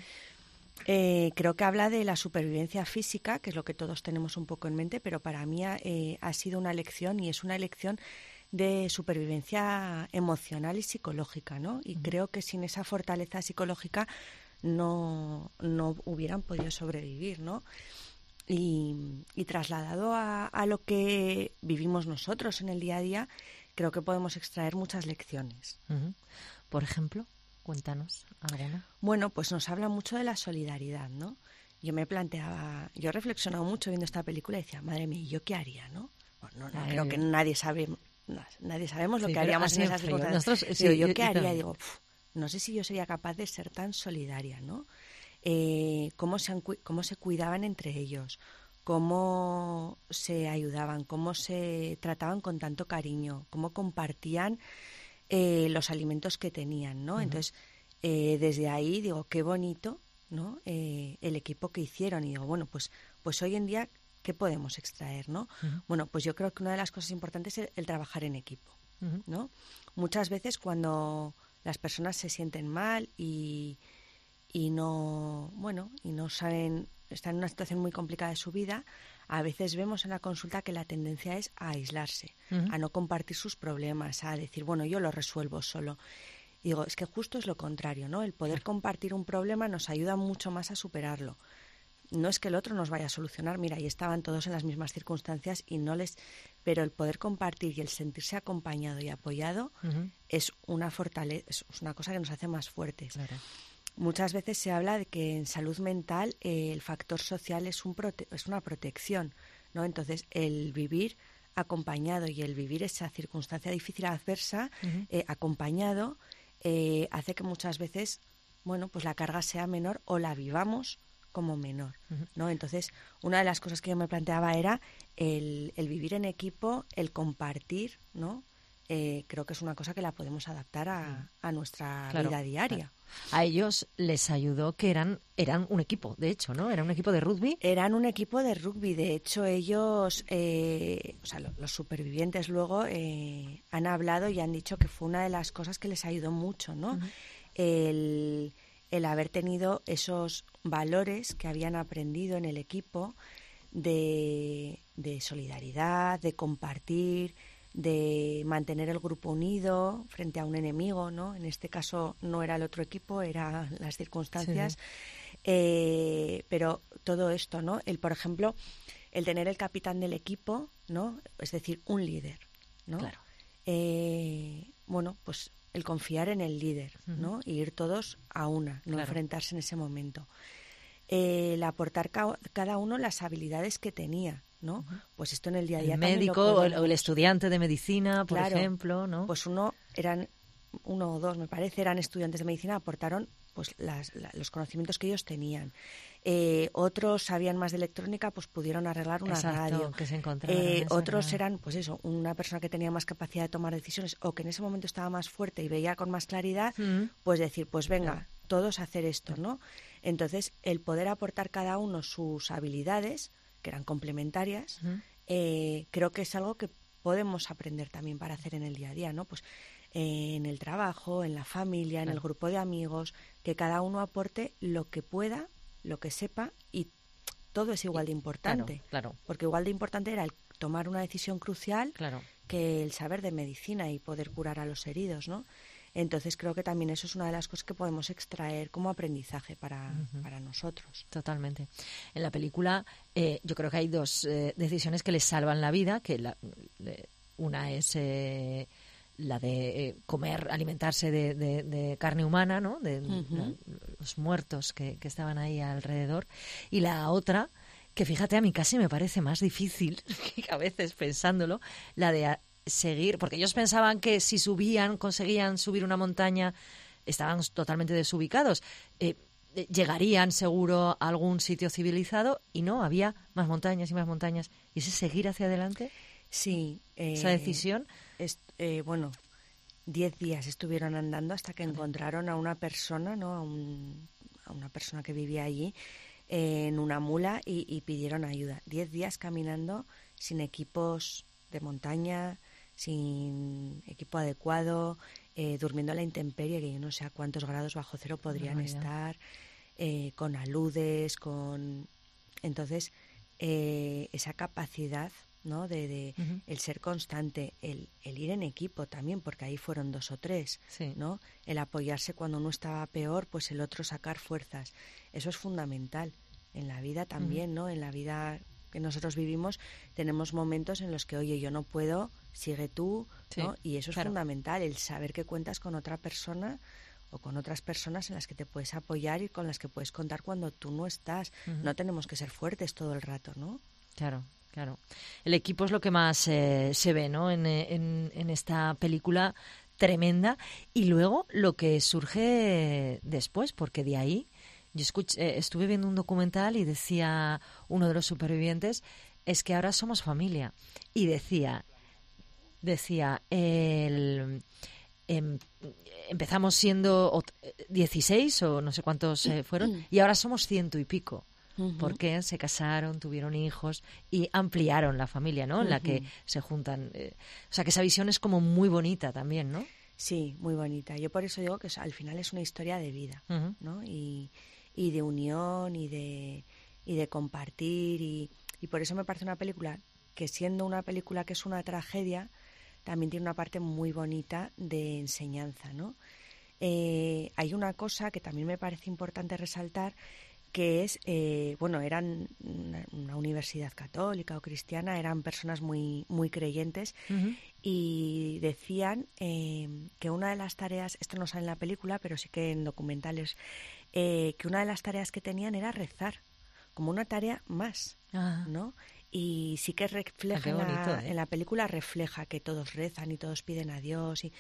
Eh, creo que habla de la supervivencia física, que es lo que todos tenemos un poco en mente, pero para mí eh, ha sido una lección, y es una lección de supervivencia emocional y psicológica, ¿no? Y uh-huh. creo que sin esa fortaleza psicológica no, no hubieran podido sobrevivir, ¿no? Y, y trasladado a, a lo que vivimos nosotros en el día a día, creo que podemos extraer muchas lecciones. Uh-huh. Por ejemplo, cuéntanos alguna. Bueno, pues nos habla mucho de la solidaridad, ¿no? Yo me planteaba, yo he reflexionado mucho viendo esta película y decía, madre mía, ¿yo qué haría, no? Bueno, no, no creo que nadie sabe, no, nadie sabemos lo sí, que haríamos en esas circunstancias. Nosotros, sí, yo, ¿yo qué haría? Digo, pff, no sé si yo sería capaz de ser tan solidaria, ¿no? Eh, cómo, se han, cómo se cuidaban entre ellos, cómo se ayudaban, cómo se trataban con tanto cariño, cómo compartían eh, los alimentos que tenían, ¿no? Uh-huh. Entonces, eh, desde ahí digo, qué bonito, ¿no? Eh, el equipo que hicieron, y digo, bueno, pues, pues hoy en día, ¿qué podemos extraer, no? Uh-huh. Bueno, pues yo creo que una de las cosas importantes es el, el trabajar en equipo, uh-huh. ¿no? Muchas veces cuando las personas se sienten mal y y no, bueno, y no saben, están en una situación muy complicada de su vida, a veces vemos en la consulta que la tendencia es a aislarse, uh-huh. a no compartir sus problemas, a decir, bueno, yo lo resuelvo solo. Y digo, es que justo es lo contrario, ¿no? El poder compartir un problema nos ayuda mucho más a superarlo. No es que el otro nos vaya a solucionar, mira, ahí estaban todos en las mismas circunstancias y no les... Pero el poder compartir y el sentirse acompañado y apoyado uh-huh. es una fortaleza, es una cosa que nos hace más fuertes. Claro. Muchas veces se habla de que en salud mental eh, el factor social es, un prote- es una protección, ¿no? Entonces, el vivir acompañado y el vivir esa circunstancia difícil adversa uh-huh. eh, acompañado eh, hace que muchas veces, bueno, pues la carga sea menor o la vivamos como menor, uh-huh. ¿no? Entonces, una de las cosas que yo me planteaba era el, el vivir en equipo, el compartir, ¿no? Eh, creo que es una cosa que la podemos adaptar a, a nuestra claro, vida diaria. Claro. A ellos les ayudó que eran eran un equipo, de hecho, ¿no? Eran un equipo de rugby. Eran un equipo de rugby. De hecho, ellos, eh, o sea, los, los supervivientes luego eh, han hablado y han dicho que fue una de las cosas que les ayudó mucho, ¿no? Uh-huh. El, el haber tenido esos valores que habían aprendido en el equipo de, de solidaridad, de compartir, de mantener el grupo unido frente a un enemigo, ¿no? En este caso no era el otro equipo, eran las circunstancias. Sí. Eh, pero todo esto, ¿no? El, por ejemplo, el tener el capitán del equipo, ¿no? Es decir, un líder, ¿no? Claro. Eh, bueno, pues el confiar en el líder, ¿no? Uh-huh. Y ir todos a una, no claro. enfrentarse en ese momento. Eh, el aportar ca- cada uno las habilidades que tenía, ¿no? Uh-huh. Pues esto en el día a día. El médico o el, o el estudiante de medicina, por claro, ejemplo, ¿no? Pues uno eran uno o dos, me parece, eran estudiantes de medicina, aportaron pues las, la, los conocimientos que ellos tenían. Eh, otros sabían más de electrónica, pues pudieron arreglar una Exacto, radio. Que se encontraron, eh, otros eran, pues eso, una persona que tenía más capacidad de tomar decisiones o que en ese momento estaba más fuerte y veía con más claridad, mm. pues decir, pues venga, claro. todos a hacer esto, ¿no? Entonces, el poder aportar cada uno sus habilidades, que eran complementarias, mm. eh, creo que es algo que podemos aprender también para hacer en el día a día, ¿no? Pues eh, en el trabajo, en la familia, en claro. el grupo de amigos, que cada uno aporte lo que pueda, lo que sepa, y todo es igual de importante. Claro, claro. Porque igual de importante era el tomar una decisión crucial claro. que el saber de medicina y poder curar a los heridos, ¿no? Entonces creo que también eso es una de las cosas que podemos extraer como aprendizaje para, uh-huh. para nosotros. Totalmente. En la película eh, yo creo que hay dos eh, decisiones que les salvan la vida, que la, eh, una es eh, la de eh, comer, alimentarse de, de, de carne humana, ¿no? De uh-huh. la, los muertos que, que estaban ahí alrededor. Y la otra, que fíjate, a mí casi me parece más difícil, a veces pensándolo, la de a, seguir, porque ellos pensaban que si subían, conseguían subir una montaña, estaban totalmente desubicados. Eh, llegarían seguro a algún sitio civilizado y no, había más montañas y más montañas. ¿Y ese seguir hacia adelante? Sí. Eh, ¿Esa decisión? Es, eh, bueno, diez días estuvieron andando hasta que encontraron a una persona, ¿no? A, un, a una persona que vivía allí eh, en una mula y, y pidieron ayuda. Diez días caminando sin equipos de montaña, sin equipo adecuado, eh, durmiendo a la intemperie, que yo no sé a cuántos grados bajo cero podrían no, estar, eh, con aludes, con... Entonces, eh, esa capacidad, ¿no? De, de uh-huh. el ser constante, el, el ir en equipo también, porque ahí fueron dos o tres, sí. ¿no? El apoyarse cuando uno estaba peor, pues el otro sacar fuerzas. Eso es fundamental. En la vida también, uh-huh. ¿no? En la vida que nosotros vivimos tenemos momentos en los que, oye, yo no puedo, sigue tú, sí, ¿no? Y eso es claro. fundamental, el saber que cuentas con otra persona o con otras personas en las que te puedes apoyar y con las que puedes contar cuando tú no estás. Uh-huh. No tenemos que ser fuertes todo el rato, ¿no? Claro, claro. El equipo es lo que más eh, se ve, ¿no? En, en, en esta película tremenda. Y luego lo que surge después, porque de ahí yo escuché, eh, estuve viendo un documental y decía uno de los supervivientes, es que ahora somos familia. Y decía, decía, el, em, empezamos siendo dieciséis o no sé cuántos eh, fueron, y ahora somos ciento y pico. Uh-huh. Porque se casaron, tuvieron hijos y ampliaron la familia, ¿no? En uh-huh. la que se juntan. Eh, o sea, que esa visión es como muy bonita también, ¿no? Sí, muy bonita. Yo por eso digo que al final es una historia de vida, uh-huh. ¿no? Y, y de unión y de, y de compartir. Y, y por eso me parece una película que, siendo una película que es una tragedia, también tiene una parte muy bonita de enseñanza, ¿no? Eh, hay una cosa que también me parece importante resaltar, que es, eh, bueno, eran una, una universidad católica o cristiana, eran personas muy muy creyentes, uh-huh. y decían eh, que una de las tareas, esto no sale en la película, pero sí que en documentales, eh, que una de las tareas que tenían era rezar, como una tarea más, uh-huh. ¿no? Y sí que refleja, bonito, en, la, ¿eh? en la película refleja que todos rezan y todos piden a Dios y...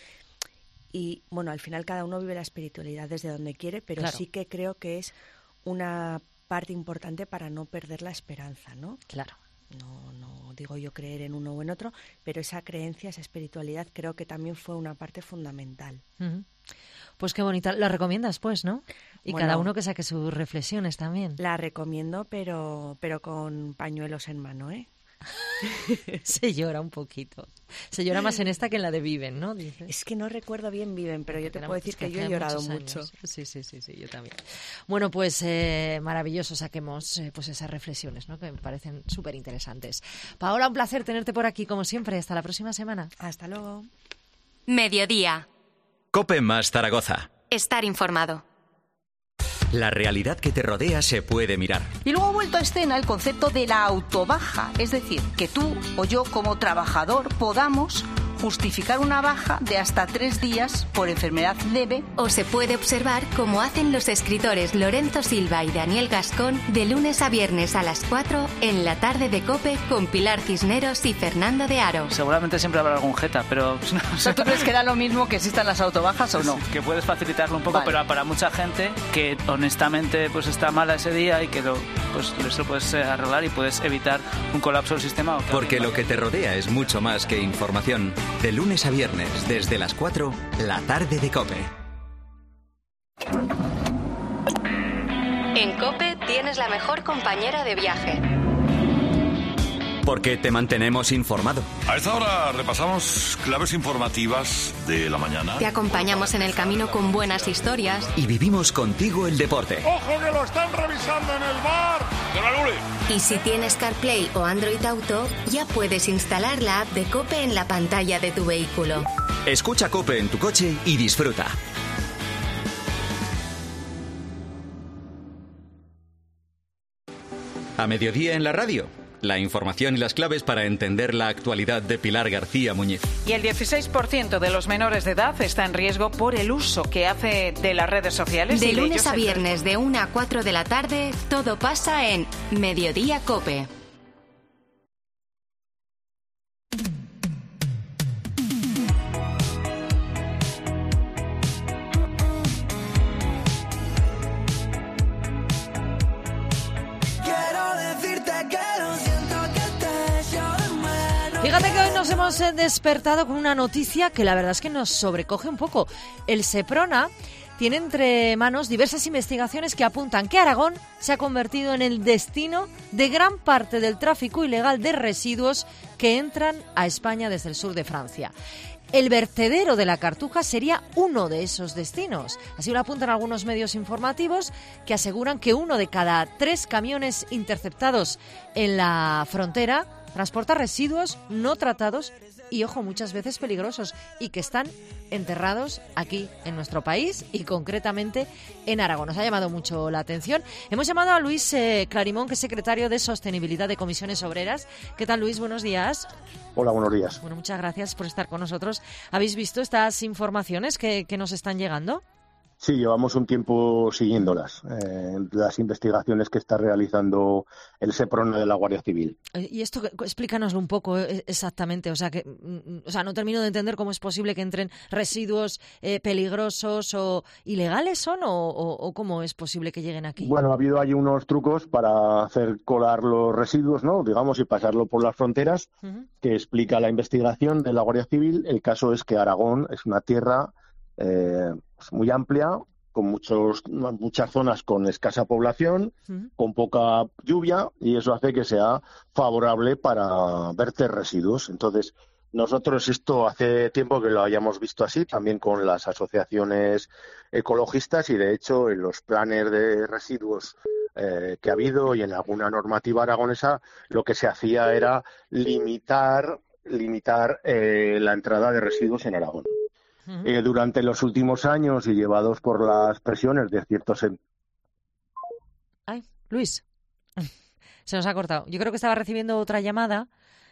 Y, bueno, al final cada uno vive la espiritualidad desde donde quiere, pero claro. sí que creo que es una parte importante para no perder la esperanza, ¿no? Claro. No, no digo yo creer en uno o en otro, pero esa creencia, esa espiritualidad creo que también fue una parte fundamental. Uh-huh. Pues qué bonita. La recomiendas, pues, ¿no? Y bueno, cada uno que saque sus reflexiones también. La recomiendo, pero, pero con pañuelos en mano, ¿eh? Se llora un poquito. Se llora más en esta que en la de Viven, ¿no? Dices. Es que no recuerdo bien Viven, pero yo te Pero puedo decir es que que yo he hace llorado muchos mucho. años. Sí, sí, sí, sí, yo también. Bueno, pues eh, maravilloso, saquemos eh, pues esas reflexiones, ¿no? Que me parecen súper interesantes. Paola, un placer tenerte por aquí, como siempre. Hasta la próxima semana. Hasta luego. Mediodía. COPE más Zaragoza. Estar informado. La realidad que te rodea se puede mirar. Y luego ha vuelto a escena el concepto de la autobaja, es decir, que tú o yo como trabajador podamos justificar una baja de hasta tres días por enfermedad leve. O se puede observar como hacen los escritores Lorenzo Silva y Daniel Gascón de lunes a viernes a las cuatro en la tarde de COPE con Pilar Cisneros y Fernando de Aro. Seguramente siempre habrá algún jeta, pero... O sea, ¿tú crees que da lo mismo que existan las autobajas o no? Que puedes facilitarlo un poco, Vale. pero para mucha gente que honestamente pues está mala ese día y que lo, pues, eso lo puedes arreglar y puedes evitar un colapso del sistema. O que Porque lo que te rodea es mucho más que información. De lunes a viernes, desde las cuatro, la tarde de COPE. En COPE tienes la mejor compañera de viaje. Porque te mantenemos informado. A esta hora repasamos claves informativas de la mañana. Te acompañamos en el camino con buenas historias. Y vivimos contigo el deporte. ¡Ojo que lo están revisando en el bar! ¡Que lo anule! Y si tienes CarPlay o Android Auto, ya puedes instalar la app de COPE en la pantalla de tu vehículo. Escucha COPE en tu coche y disfruta. A mediodía en la radio. La información y las claves para entender la actualidad de Pilar García Muñiz. Y el dieciséis por ciento de los menores de edad está en riesgo por el uso que hace de las redes sociales. De y lunes ellos a el- viernes de una a cuatro de la tarde, todo pasa en Mediodía COPE. Quiero decirte que lo siento, que te echo de menos. Fíjate que hoy nos hemos eh, despertado con una noticia que la verdad es que nos sobrecoge un poco. El Seprona tiene entre manos diversas investigaciones que apuntan que Aragón se ha convertido en el destino de gran parte del tráfico ilegal de residuos que entran a España desde el sur de Francia. El vertedero de la Cartuja sería uno de esos destinos. Así lo apuntan algunos medios informativos que aseguran que uno de cada tres camiones interceptados en la frontera transporta residuos no tratados y, ojo, muchas veces peligrosos y que están enterrados aquí en nuestro país y concretamente en Aragón. Nos ha llamado mucho la atención. Hemos llamado a Luis eh, Clarimón, que es secretario de Sostenibilidad de Comisiones Obreras. ¿Qué tal, Luis? Buenos días. Hola, buenos días. Bueno, muchas gracias por estar con nosotros. ¿Habéis visto estas informaciones que, que nos están llegando? Sí, llevamos un tiempo siguiéndolas, eh, las investigaciones que está realizando el Seprona de la Guardia Civil. Y esto, explícanoslo un poco eh, exactamente. O sea, que, mm, o sea, no termino de entender cómo es posible que entren residuos eh, peligrosos o ilegales, ¿son? O, o, o cómo es posible que lleguen aquí. Bueno, ha habido ahí unos trucos para hacer colar los residuos, ¿no? Digamos, y pasarlo por las fronteras, Uh-huh. que explica la investigación de la Guardia Civil. El caso es que Aragón es una tierra eh, pues muy amplia, con muchos, muchas zonas con escasa población, Uh-huh. con poca lluvia, y eso hace que sea favorable para verter residuos. Entonces, nosotros esto hace tiempo que lo hayamos visto así, también con las asociaciones ecologistas, y de hecho en los planes de residuos eh, que ha habido y en alguna normativa aragonesa, lo que se hacía era limitar, limitar eh, la entrada de residuos en Aragón. Uh-huh. Eh, durante los últimos años y llevados por las presiones de ciertos... En... Ay, Luis, se nos ha cortado. Yo creo que estaba recibiendo otra llamada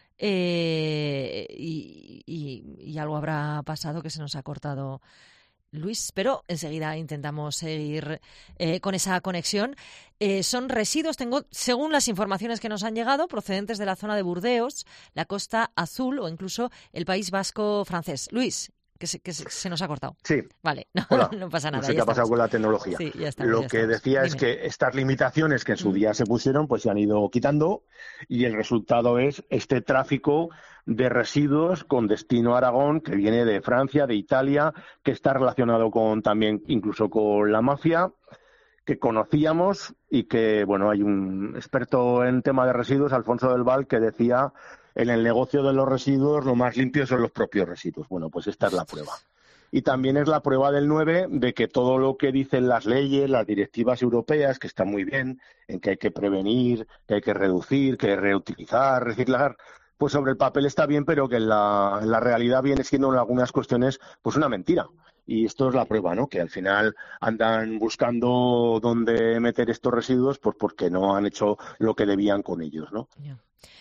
eh, y, y, y algo habrá pasado que se nos ha cortado Luis, pero enseguida intentamos seguir eh, con esa conexión. Eh, son residuos, tengo, según las informaciones que nos han llegado, procedentes de la zona de Burdeos, la Costa Azul o incluso el País Vasco francés. Luis, que se, que se, se nos ha cortado. Sí. Vale, no, Hola. no pasa nada. No sé ya qué ha pasado estamos. con la tecnología. Sí, ya estamos, Lo ya que estamos. decía es Dime. que estas limitaciones que en su día se pusieron, pues se han ido quitando, y el resultado es este tráfico de residuos con destino a Aragón, que viene de Francia, de Italia, que está relacionado con también incluso con la mafia, que conocíamos y que, bueno, hay un experto en tema de residuos, Alfonso del Val, que decía, en el negocio de los residuos lo más limpio son los propios residuos. Bueno, pues esta es la prueba. Y también es la prueba del nueve de que todo lo que dicen las leyes, las directivas europeas, que está muy bien, en que hay que prevenir, que hay que reducir, que reutilizar, reciclar, pues sobre el papel está bien, pero que en la, en la realidad viene siendo en algunas cuestiones pues una mentira. Y esto es la prueba, ¿no? Que al final andan buscando dónde meter estos residuos pues porque no han hecho lo que debían con ellos, ¿no? Yeah.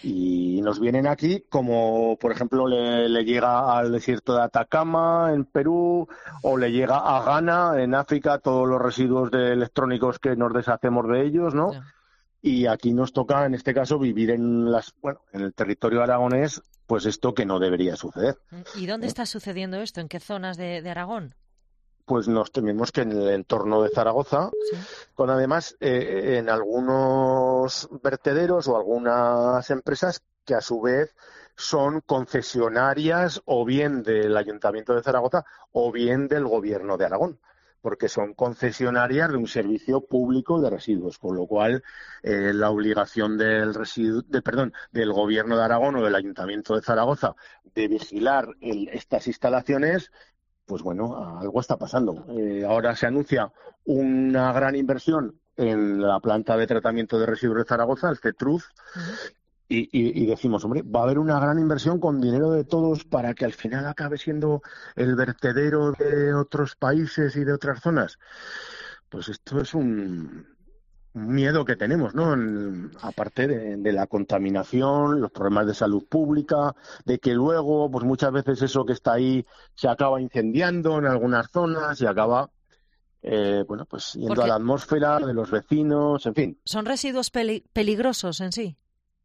Y nos vienen aquí como, por ejemplo, le, le llega al desierto de Atacama, en Perú, o le llega a Ghana, en África, todos los residuos de electrónicos que nos deshacemos de ellos, ¿no? Yeah. Y aquí nos toca, en este caso, vivir en las, bueno, en el territorio aragonés, pues esto que no debería suceder. ¿Y dónde ¿Eh? está sucediendo esto? ¿En qué zonas de, de Aragón? Pues nos tememos que en el entorno de Zaragoza, sí. con además eh, en algunos vertederos o algunas empresas que a su vez son concesionarias o bien del Ayuntamiento de Zaragoza o bien del Gobierno de Aragón, porque son concesionarias de un servicio público de residuos, con lo cual eh, la obligación del residu de, perdón, del Gobierno de Aragón o del Ayuntamiento de Zaragoza de vigilar el, estas instalaciones, pues bueno, algo está pasando. Eh, ahora se anuncia una gran inversión en la planta de tratamiento de residuos de Zaragoza, el CETRUZ, uh-huh. y, y, y decimos, hombre, va a haber una gran inversión con dinero de todos para que al final acabe siendo el vertedero de otros países y de otras zonas. Pues esto es un... miedo que tenemos, ¿no? En, aparte de, de la contaminación, los problemas de salud pública, de que luego, pues muchas veces eso que está ahí se acaba incendiando en algunas zonas y acaba, eh, bueno, pues yendo Porque a la atmósfera de los vecinos, en fin. ¿Son residuos peli peligrosos en sí?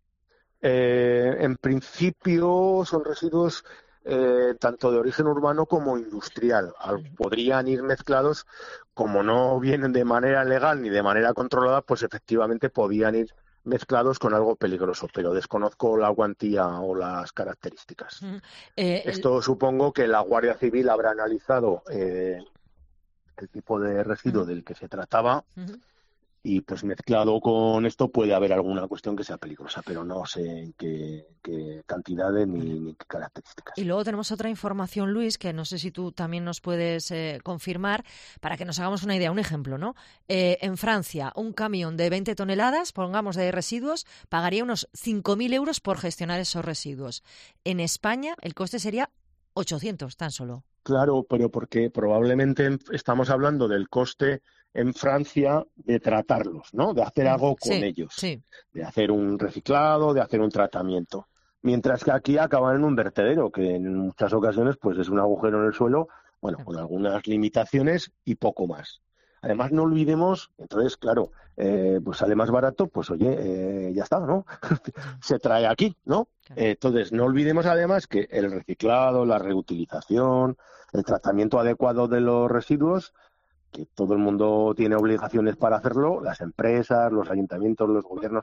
Eh, en principio son residuos Eh, tanto de origen urbano como industrial. Al, podrían ir mezclados, como no vienen de manera legal ni de manera controlada, pues efectivamente podían ir mezclados con algo peligroso, pero desconozco la cuantía o las características. Mm. Eh, Esto el... supongo que la Guardia Civil habrá analizado eh, el tipo de residuo mm. del que se trataba. Mm-hmm. Y pues mezclado con esto puede haber alguna cuestión que sea peligrosa, pero no sé en qué, qué cantidades ni, ni qué características. Y luego tenemos otra información, Luis, que no sé si tú también nos puedes eh, confirmar, para que nos hagamos una idea, un ejemplo, ¿no? Eh, en Francia, un camión de veinte toneladas, pongamos de residuos, pagaría unos cinco mil euros por gestionar esos residuos. En España el coste sería ochocientos tan solo. Claro, pero porque probablemente estamos hablando del coste en Francia de tratarlos, ¿no? De hacer algo con sí, ellos, sí. de hacer un reciclado, de hacer un tratamiento. Mientras que aquí acaban en un vertedero, que en muchas ocasiones pues es un agujero en el suelo, bueno, con algunas limitaciones y poco más. Además, no olvidemos, entonces, claro, eh, pues sale más barato, pues oye, eh, ya está, ¿no? Se trae aquí, ¿no? Eh, entonces, no olvidemos además que el reciclado, la reutilización, el tratamiento adecuado de los residuos, que todo el mundo tiene obligaciones para hacerlo, las empresas, los ayuntamientos, los gobiernos,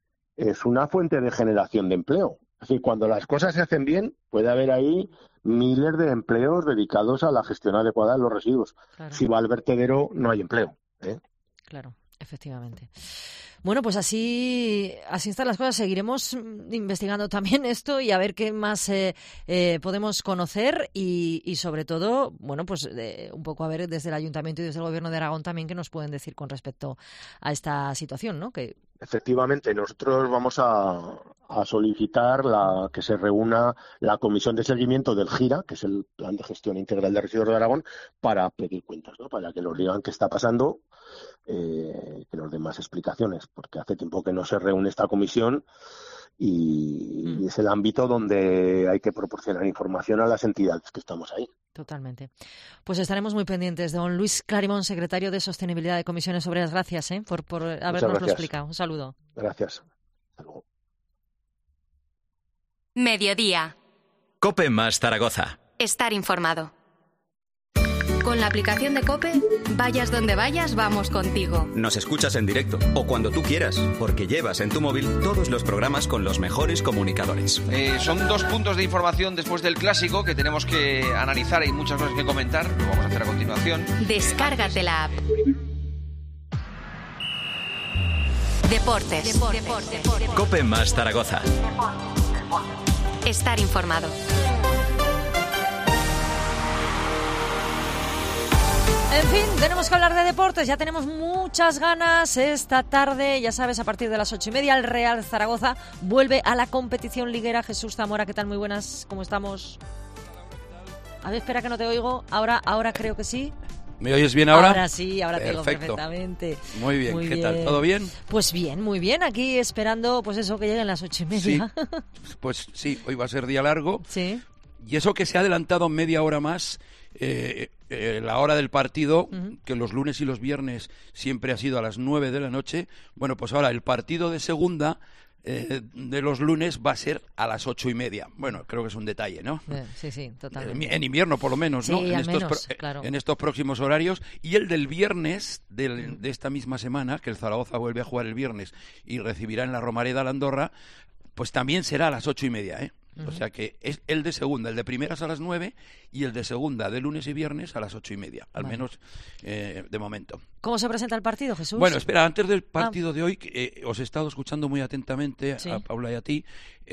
es una fuente de generación de empleo. Es decir, cuando las cosas se hacen bien, puede haber ahí miles de empleos dedicados a la gestión adecuada de los residuos. Claro. Si va al vertedero, no hay empleo, ¿eh? Claro, efectivamente. Bueno, pues así, así están las cosas. Seguiremos investigando también esto y a ver qué más eh, eh, podemos conocer y, y sobre todo, bueno, pues eh, un poco a ver desde el Ayuntamiento y desde el Gobierno de Aragón también qué nos pueden decir con respecto a esta situación, ¿no? Que efectivamente, nosotros vamos a, a solicitar la, que se reúna la Comisión de Seguimiento del GIRA, que es el Plan de Gestión Integral de Residuos de Aragón, para pedir cuentas, ¿no? Para que nos digan qué está pasando, eh, que nos den más explicaciones, porque hace tiempo que no se reúne esta comisión y, mm. y es el ámbito donde hay que proporcionar información a las entidades que estamos ahí. Totalmente. Pues estaremos muy pendientes. Don Luis Clarimón, secretario de Sostenibilidad de Comisiones Obreras, gracias ¿eh? por, por habernoslo explicado. Un saludo. Gracias. Hasta luego. Mediodía. COPE más Zaragoza. Estar informado. Con la aplicación de COPE, vayas donde vayas, vamos contigo. Nos escuchas en directo o cuando tú quieras, porque llevas en tu móvil todos los programas con los mejores comunicadores. Eh, son dos puntos de información después del clásico que tenemos que analizar. Hay muchas cosas que comentar, lo vamos a hacer a continuación. Descárgate la app. Deportes. Deportes. COPE más Zaragoza. Estar informado. En fin, tenemos que hablar de deportes, ya tenemos muchas ganas esta tarde, ya sabes, a partir de las ocho y media el Real Zaragoza vuelve a la competición liguera. Jesús Zamora, ¿qué tal? Muy buenas, ¿cómo estamos? A ver, espera que no te oigo, ahora, ahora creo que sí. ¿Me oyes bien ahora? Ahora sí, ahora te oigo Perfecto. perfectamente. Muy bien, Muy ¿qué bien. tal? ¿Todo bien? Pues bien, muy bien, aquí esperando, pues eso, que lleguen las ocho y media. Sí, pues sí, hoy va a ser día largo. Sí. Y eso que se ha adelantado media hora más, eh, eh, la hora del partido, uh-huh. que los lunes y los viernes siempre ha sido a las nueve de la noche, bueno, pues ahora el partido de segunda eh, de los lunes va a ser a las ocho y media. Bueno, creo que es un detalle, ¿no? Sí, sí, totalmente. En invierno, por lo menos, ¿no? Sí, en, al estos menos, pro- claro. en estos próximos horarios. Y el del viernes, del, de esta misma semana, que el Zaragoza vuelve a jugar el viernes y recibirá en la Romareda a la Andorra, pues también será a las ocho y media, ¿eh? Uh-huh. O sea que es el de segunda, el de primeras a las nueve y el de segunda de lunes y viernes a las ocho y media, al vale. menos eh, de momento. ¿Cómo se presenta el partido, Jesús? Bueno, espera, antes del partido ah. de hoy, eh, os he estado escuchando muy atentamente sí. a Paula y a ti.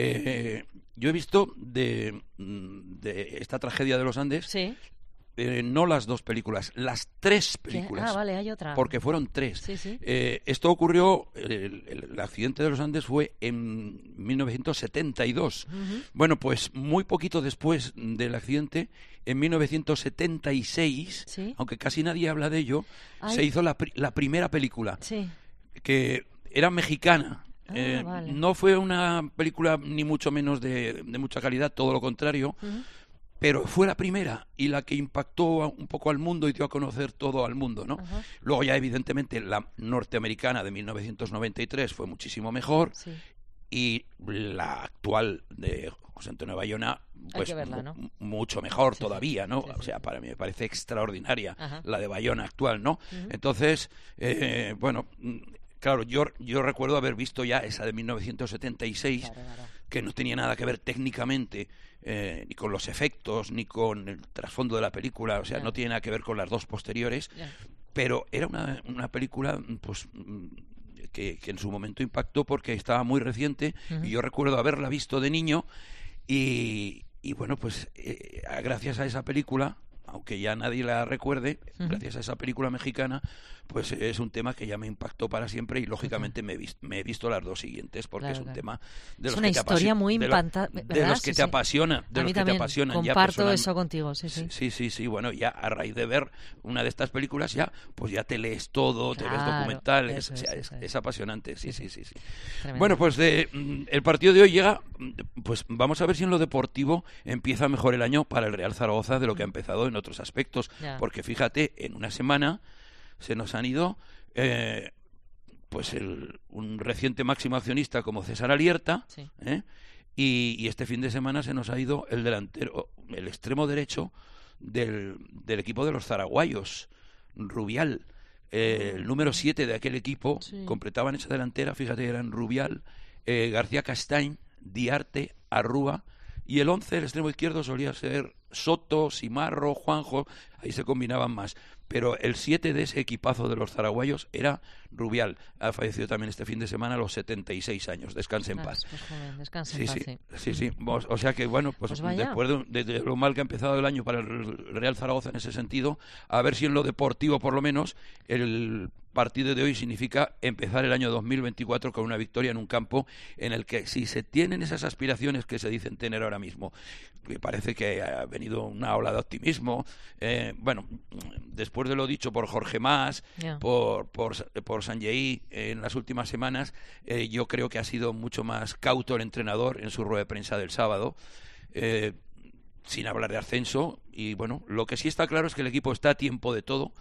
Eh, yo he visto de, de esta tragedia de los Andes. Sí. Eh, no las dos películas, las tres películas. ¿Qué? Ah, vale, hay otra. Porque fueron tres. Sí, sí. Eh, esto ocurrió, el, el, el accidente de los Andes fue en mil novecientos setenta y dos. Uh-huh. Bueno, pues muy poquito después del accidente, en mil novecientos setenta y seis, ¿sí? aunque casi nadie habla de ello, Ay. se hizo la, la primera película, sí. que era mexicana. Ah, eh, vale. No fue una película ni mucho menos de, de mucha calidad, todo lo contrario. Uh-huh. Pero fue la primera y la que impactó un poco al mundo y dio a conocer todo al mundo, ¿no? Uh-huh. Luego ya evidentemente la norteamericana de mil novecientos noventa y tres fue muchísimo mejor sí. y la actual de José Antonio Bayona pues verla, ¿no? m- mucho mejor sí, todavía, ¿no? Sí, sí. O sea, para mí me parece extraordinaria uh-huh. la de Bayona actual, ¿no? Uh-huh. Entonces, eh, bueno, claro, yo, yo recuerdo haber visto ya esa de mil novecientos setenta y seis, claro, claro. que no tenía nada que ver técnicamente Eh, ni con los efectos, ni con el trasfondo de la película, o sea, yeah. no tiene nada que ver con las dos posteriores, yeah. pero era una, una película pues que, que en su momento impactó porque estaba muy reciente uh-huh. y yo recuerdo haberla visto de niño y, y bueno, pues eh, gracias a esa película, aunque ya nadie la recuerde, uh-huh. gracias a esa película mexicana, pues es un tema que ya me impactó para siempre y lógicamente uh-huh. me, he visto, me he visto las dos siguientes porque claro, es un claro. tema de es los una que te historia apasiona, muy de, impanta- lo, de los que sí, te sí. apasiona, de a los mí que también te apasionan. comparto ya personal... eso contigo, sí, sí. Sí, sí, sí, bueno, ya a raíz de ver una de estas películas ya, pues ya te lees todo, claro, te ves documentales, eso, o sea, eso, es, eso. es apasionante, sí, sí, sí, sí. sí. Bueno, pues de, el partido de hoy llega, pues vamos a ver si en lo deportivo empieza mejor el año para el Real Zaragoza de lo que ha empezado en otros aspectos, ya. porque fíjate, en una semana se nos han ido eh, pues el, un reciente máximo accionista como César Alierta, sí. ¿eh? y, y este fin de semana se nos ha ido el delantero, el extremo derecho del, del equipo de los zaraguayos, Rubial, eh, el número siete de aquel equipo, sí. completaban esa delantera, fíjate, eran Rubial, eh, García Castañ, Diarte, Arrúa, y el once, el extremo izquierdo, solía ser Soto, Simarro, Juanjo, ahí se combinaban más. Pero el siete de ese equipazo de los zaraguayos era Rubial. Ha fallecido también este fin de semana a los setenta y seis años. Descanse en paz. Pues joven, descanse sí, en paz, sí, sí. sí, sí. O sea que, bueno, pues, pues después de, de, de lo mal que ha empezado el año para el Real Zaragoza en ese sentido, a ver si en lo deportivo, por lo menos, el partido de hoy significa empezar el año dos mil veinticuatro con una victoria en un campo en el que, si se tienen esas aspiraciones que se dicen tener ahora mismo, me parece que ha venido una ola de optimismo, eh, bueno, después de lo dicho por Jorge Mas, yeah. por, por, por Sanjei en las últimas semanas, eh, yo creo que ha sido mucho más cauto el entrenador en su rueda de prensa del sábado, eh, sin hablar de ascenso, y bueno, lo que sí está claro es que el equipo está a tiempo de todo.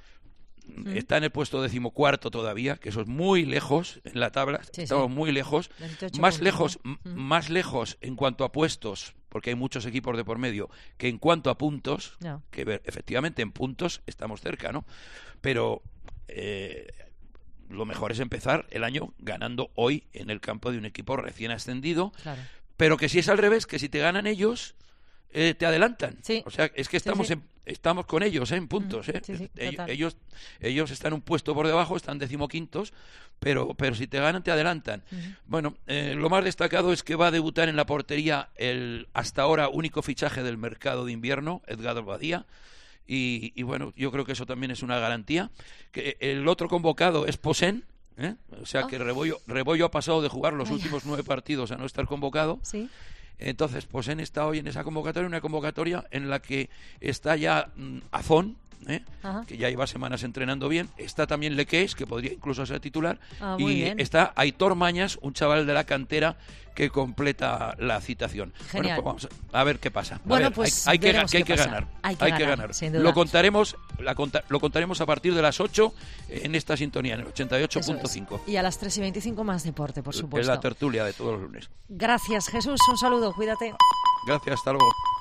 Mm. Está en el puesto decimocuarto todavía, que eso es muy lejos en la tabla, sí, estamos sí. muy lejos, más lejos, m- mm. más lejos en cuanto a puestos, porque hay muchos equipos de por medio, que en cuanto a puntos, no. que efectivamente en puntos estamos cerca, ¿no? Pero eh, lo mejor es empezar el año ganando hoy en el campo de un equipo recién ascendido, claro. pero que si es al revés, que si te ganan ellos, eh, te adelantan. Sí. O sea, es que estamos sí, sí. En, estamos con ellos, ¿eh? En puntos, ¿eh? Sí, sí, ellos, ellos ellos están un puesto por debajo, están decimoquintos, pero pero si te ganan te adelantan. Uh-huh. Bueno, eh, lo más destacado es que va a debutar en la portería el hasta ahora único fichaje del mercado de invierno, Edgardo Badía. Y, y bueno, yo creo que eso también es una garantía. Que el otro convocado es Posen, ¿eh? O sea que Rebollo, Rebollo ha pasado de jugar los últimos nueve partidos a no estar convocado. Sí. Entonces, Posen está hoy en esa convocatoria, una convocatoria en la que está ya mm, Azón, ¿eh? que ya lleva semanas entrenando bien, está también Lequés, que podría incluso ser titular, ah, y bien. está Aitor Mañas, un chaval de la cantera que completa la citación. Genial. Bueno, pues vamos a, a ver qué pasa. A bueno, ver, pues hay, hay, que, que, hay, que ganar. hay, hay que ganar. ganar. Sin duda. Lo contaremos, la conta, lo contaremos a partir de las ocho en esta sintonía, en el ochenta y ocho punto cinco. Y a las tres y veinticinco más deporte, por supuesto. Es la tertulia de todos los lunes. Gracias, Jesús. Un saludo, cuídate. Gracias, hasta luego.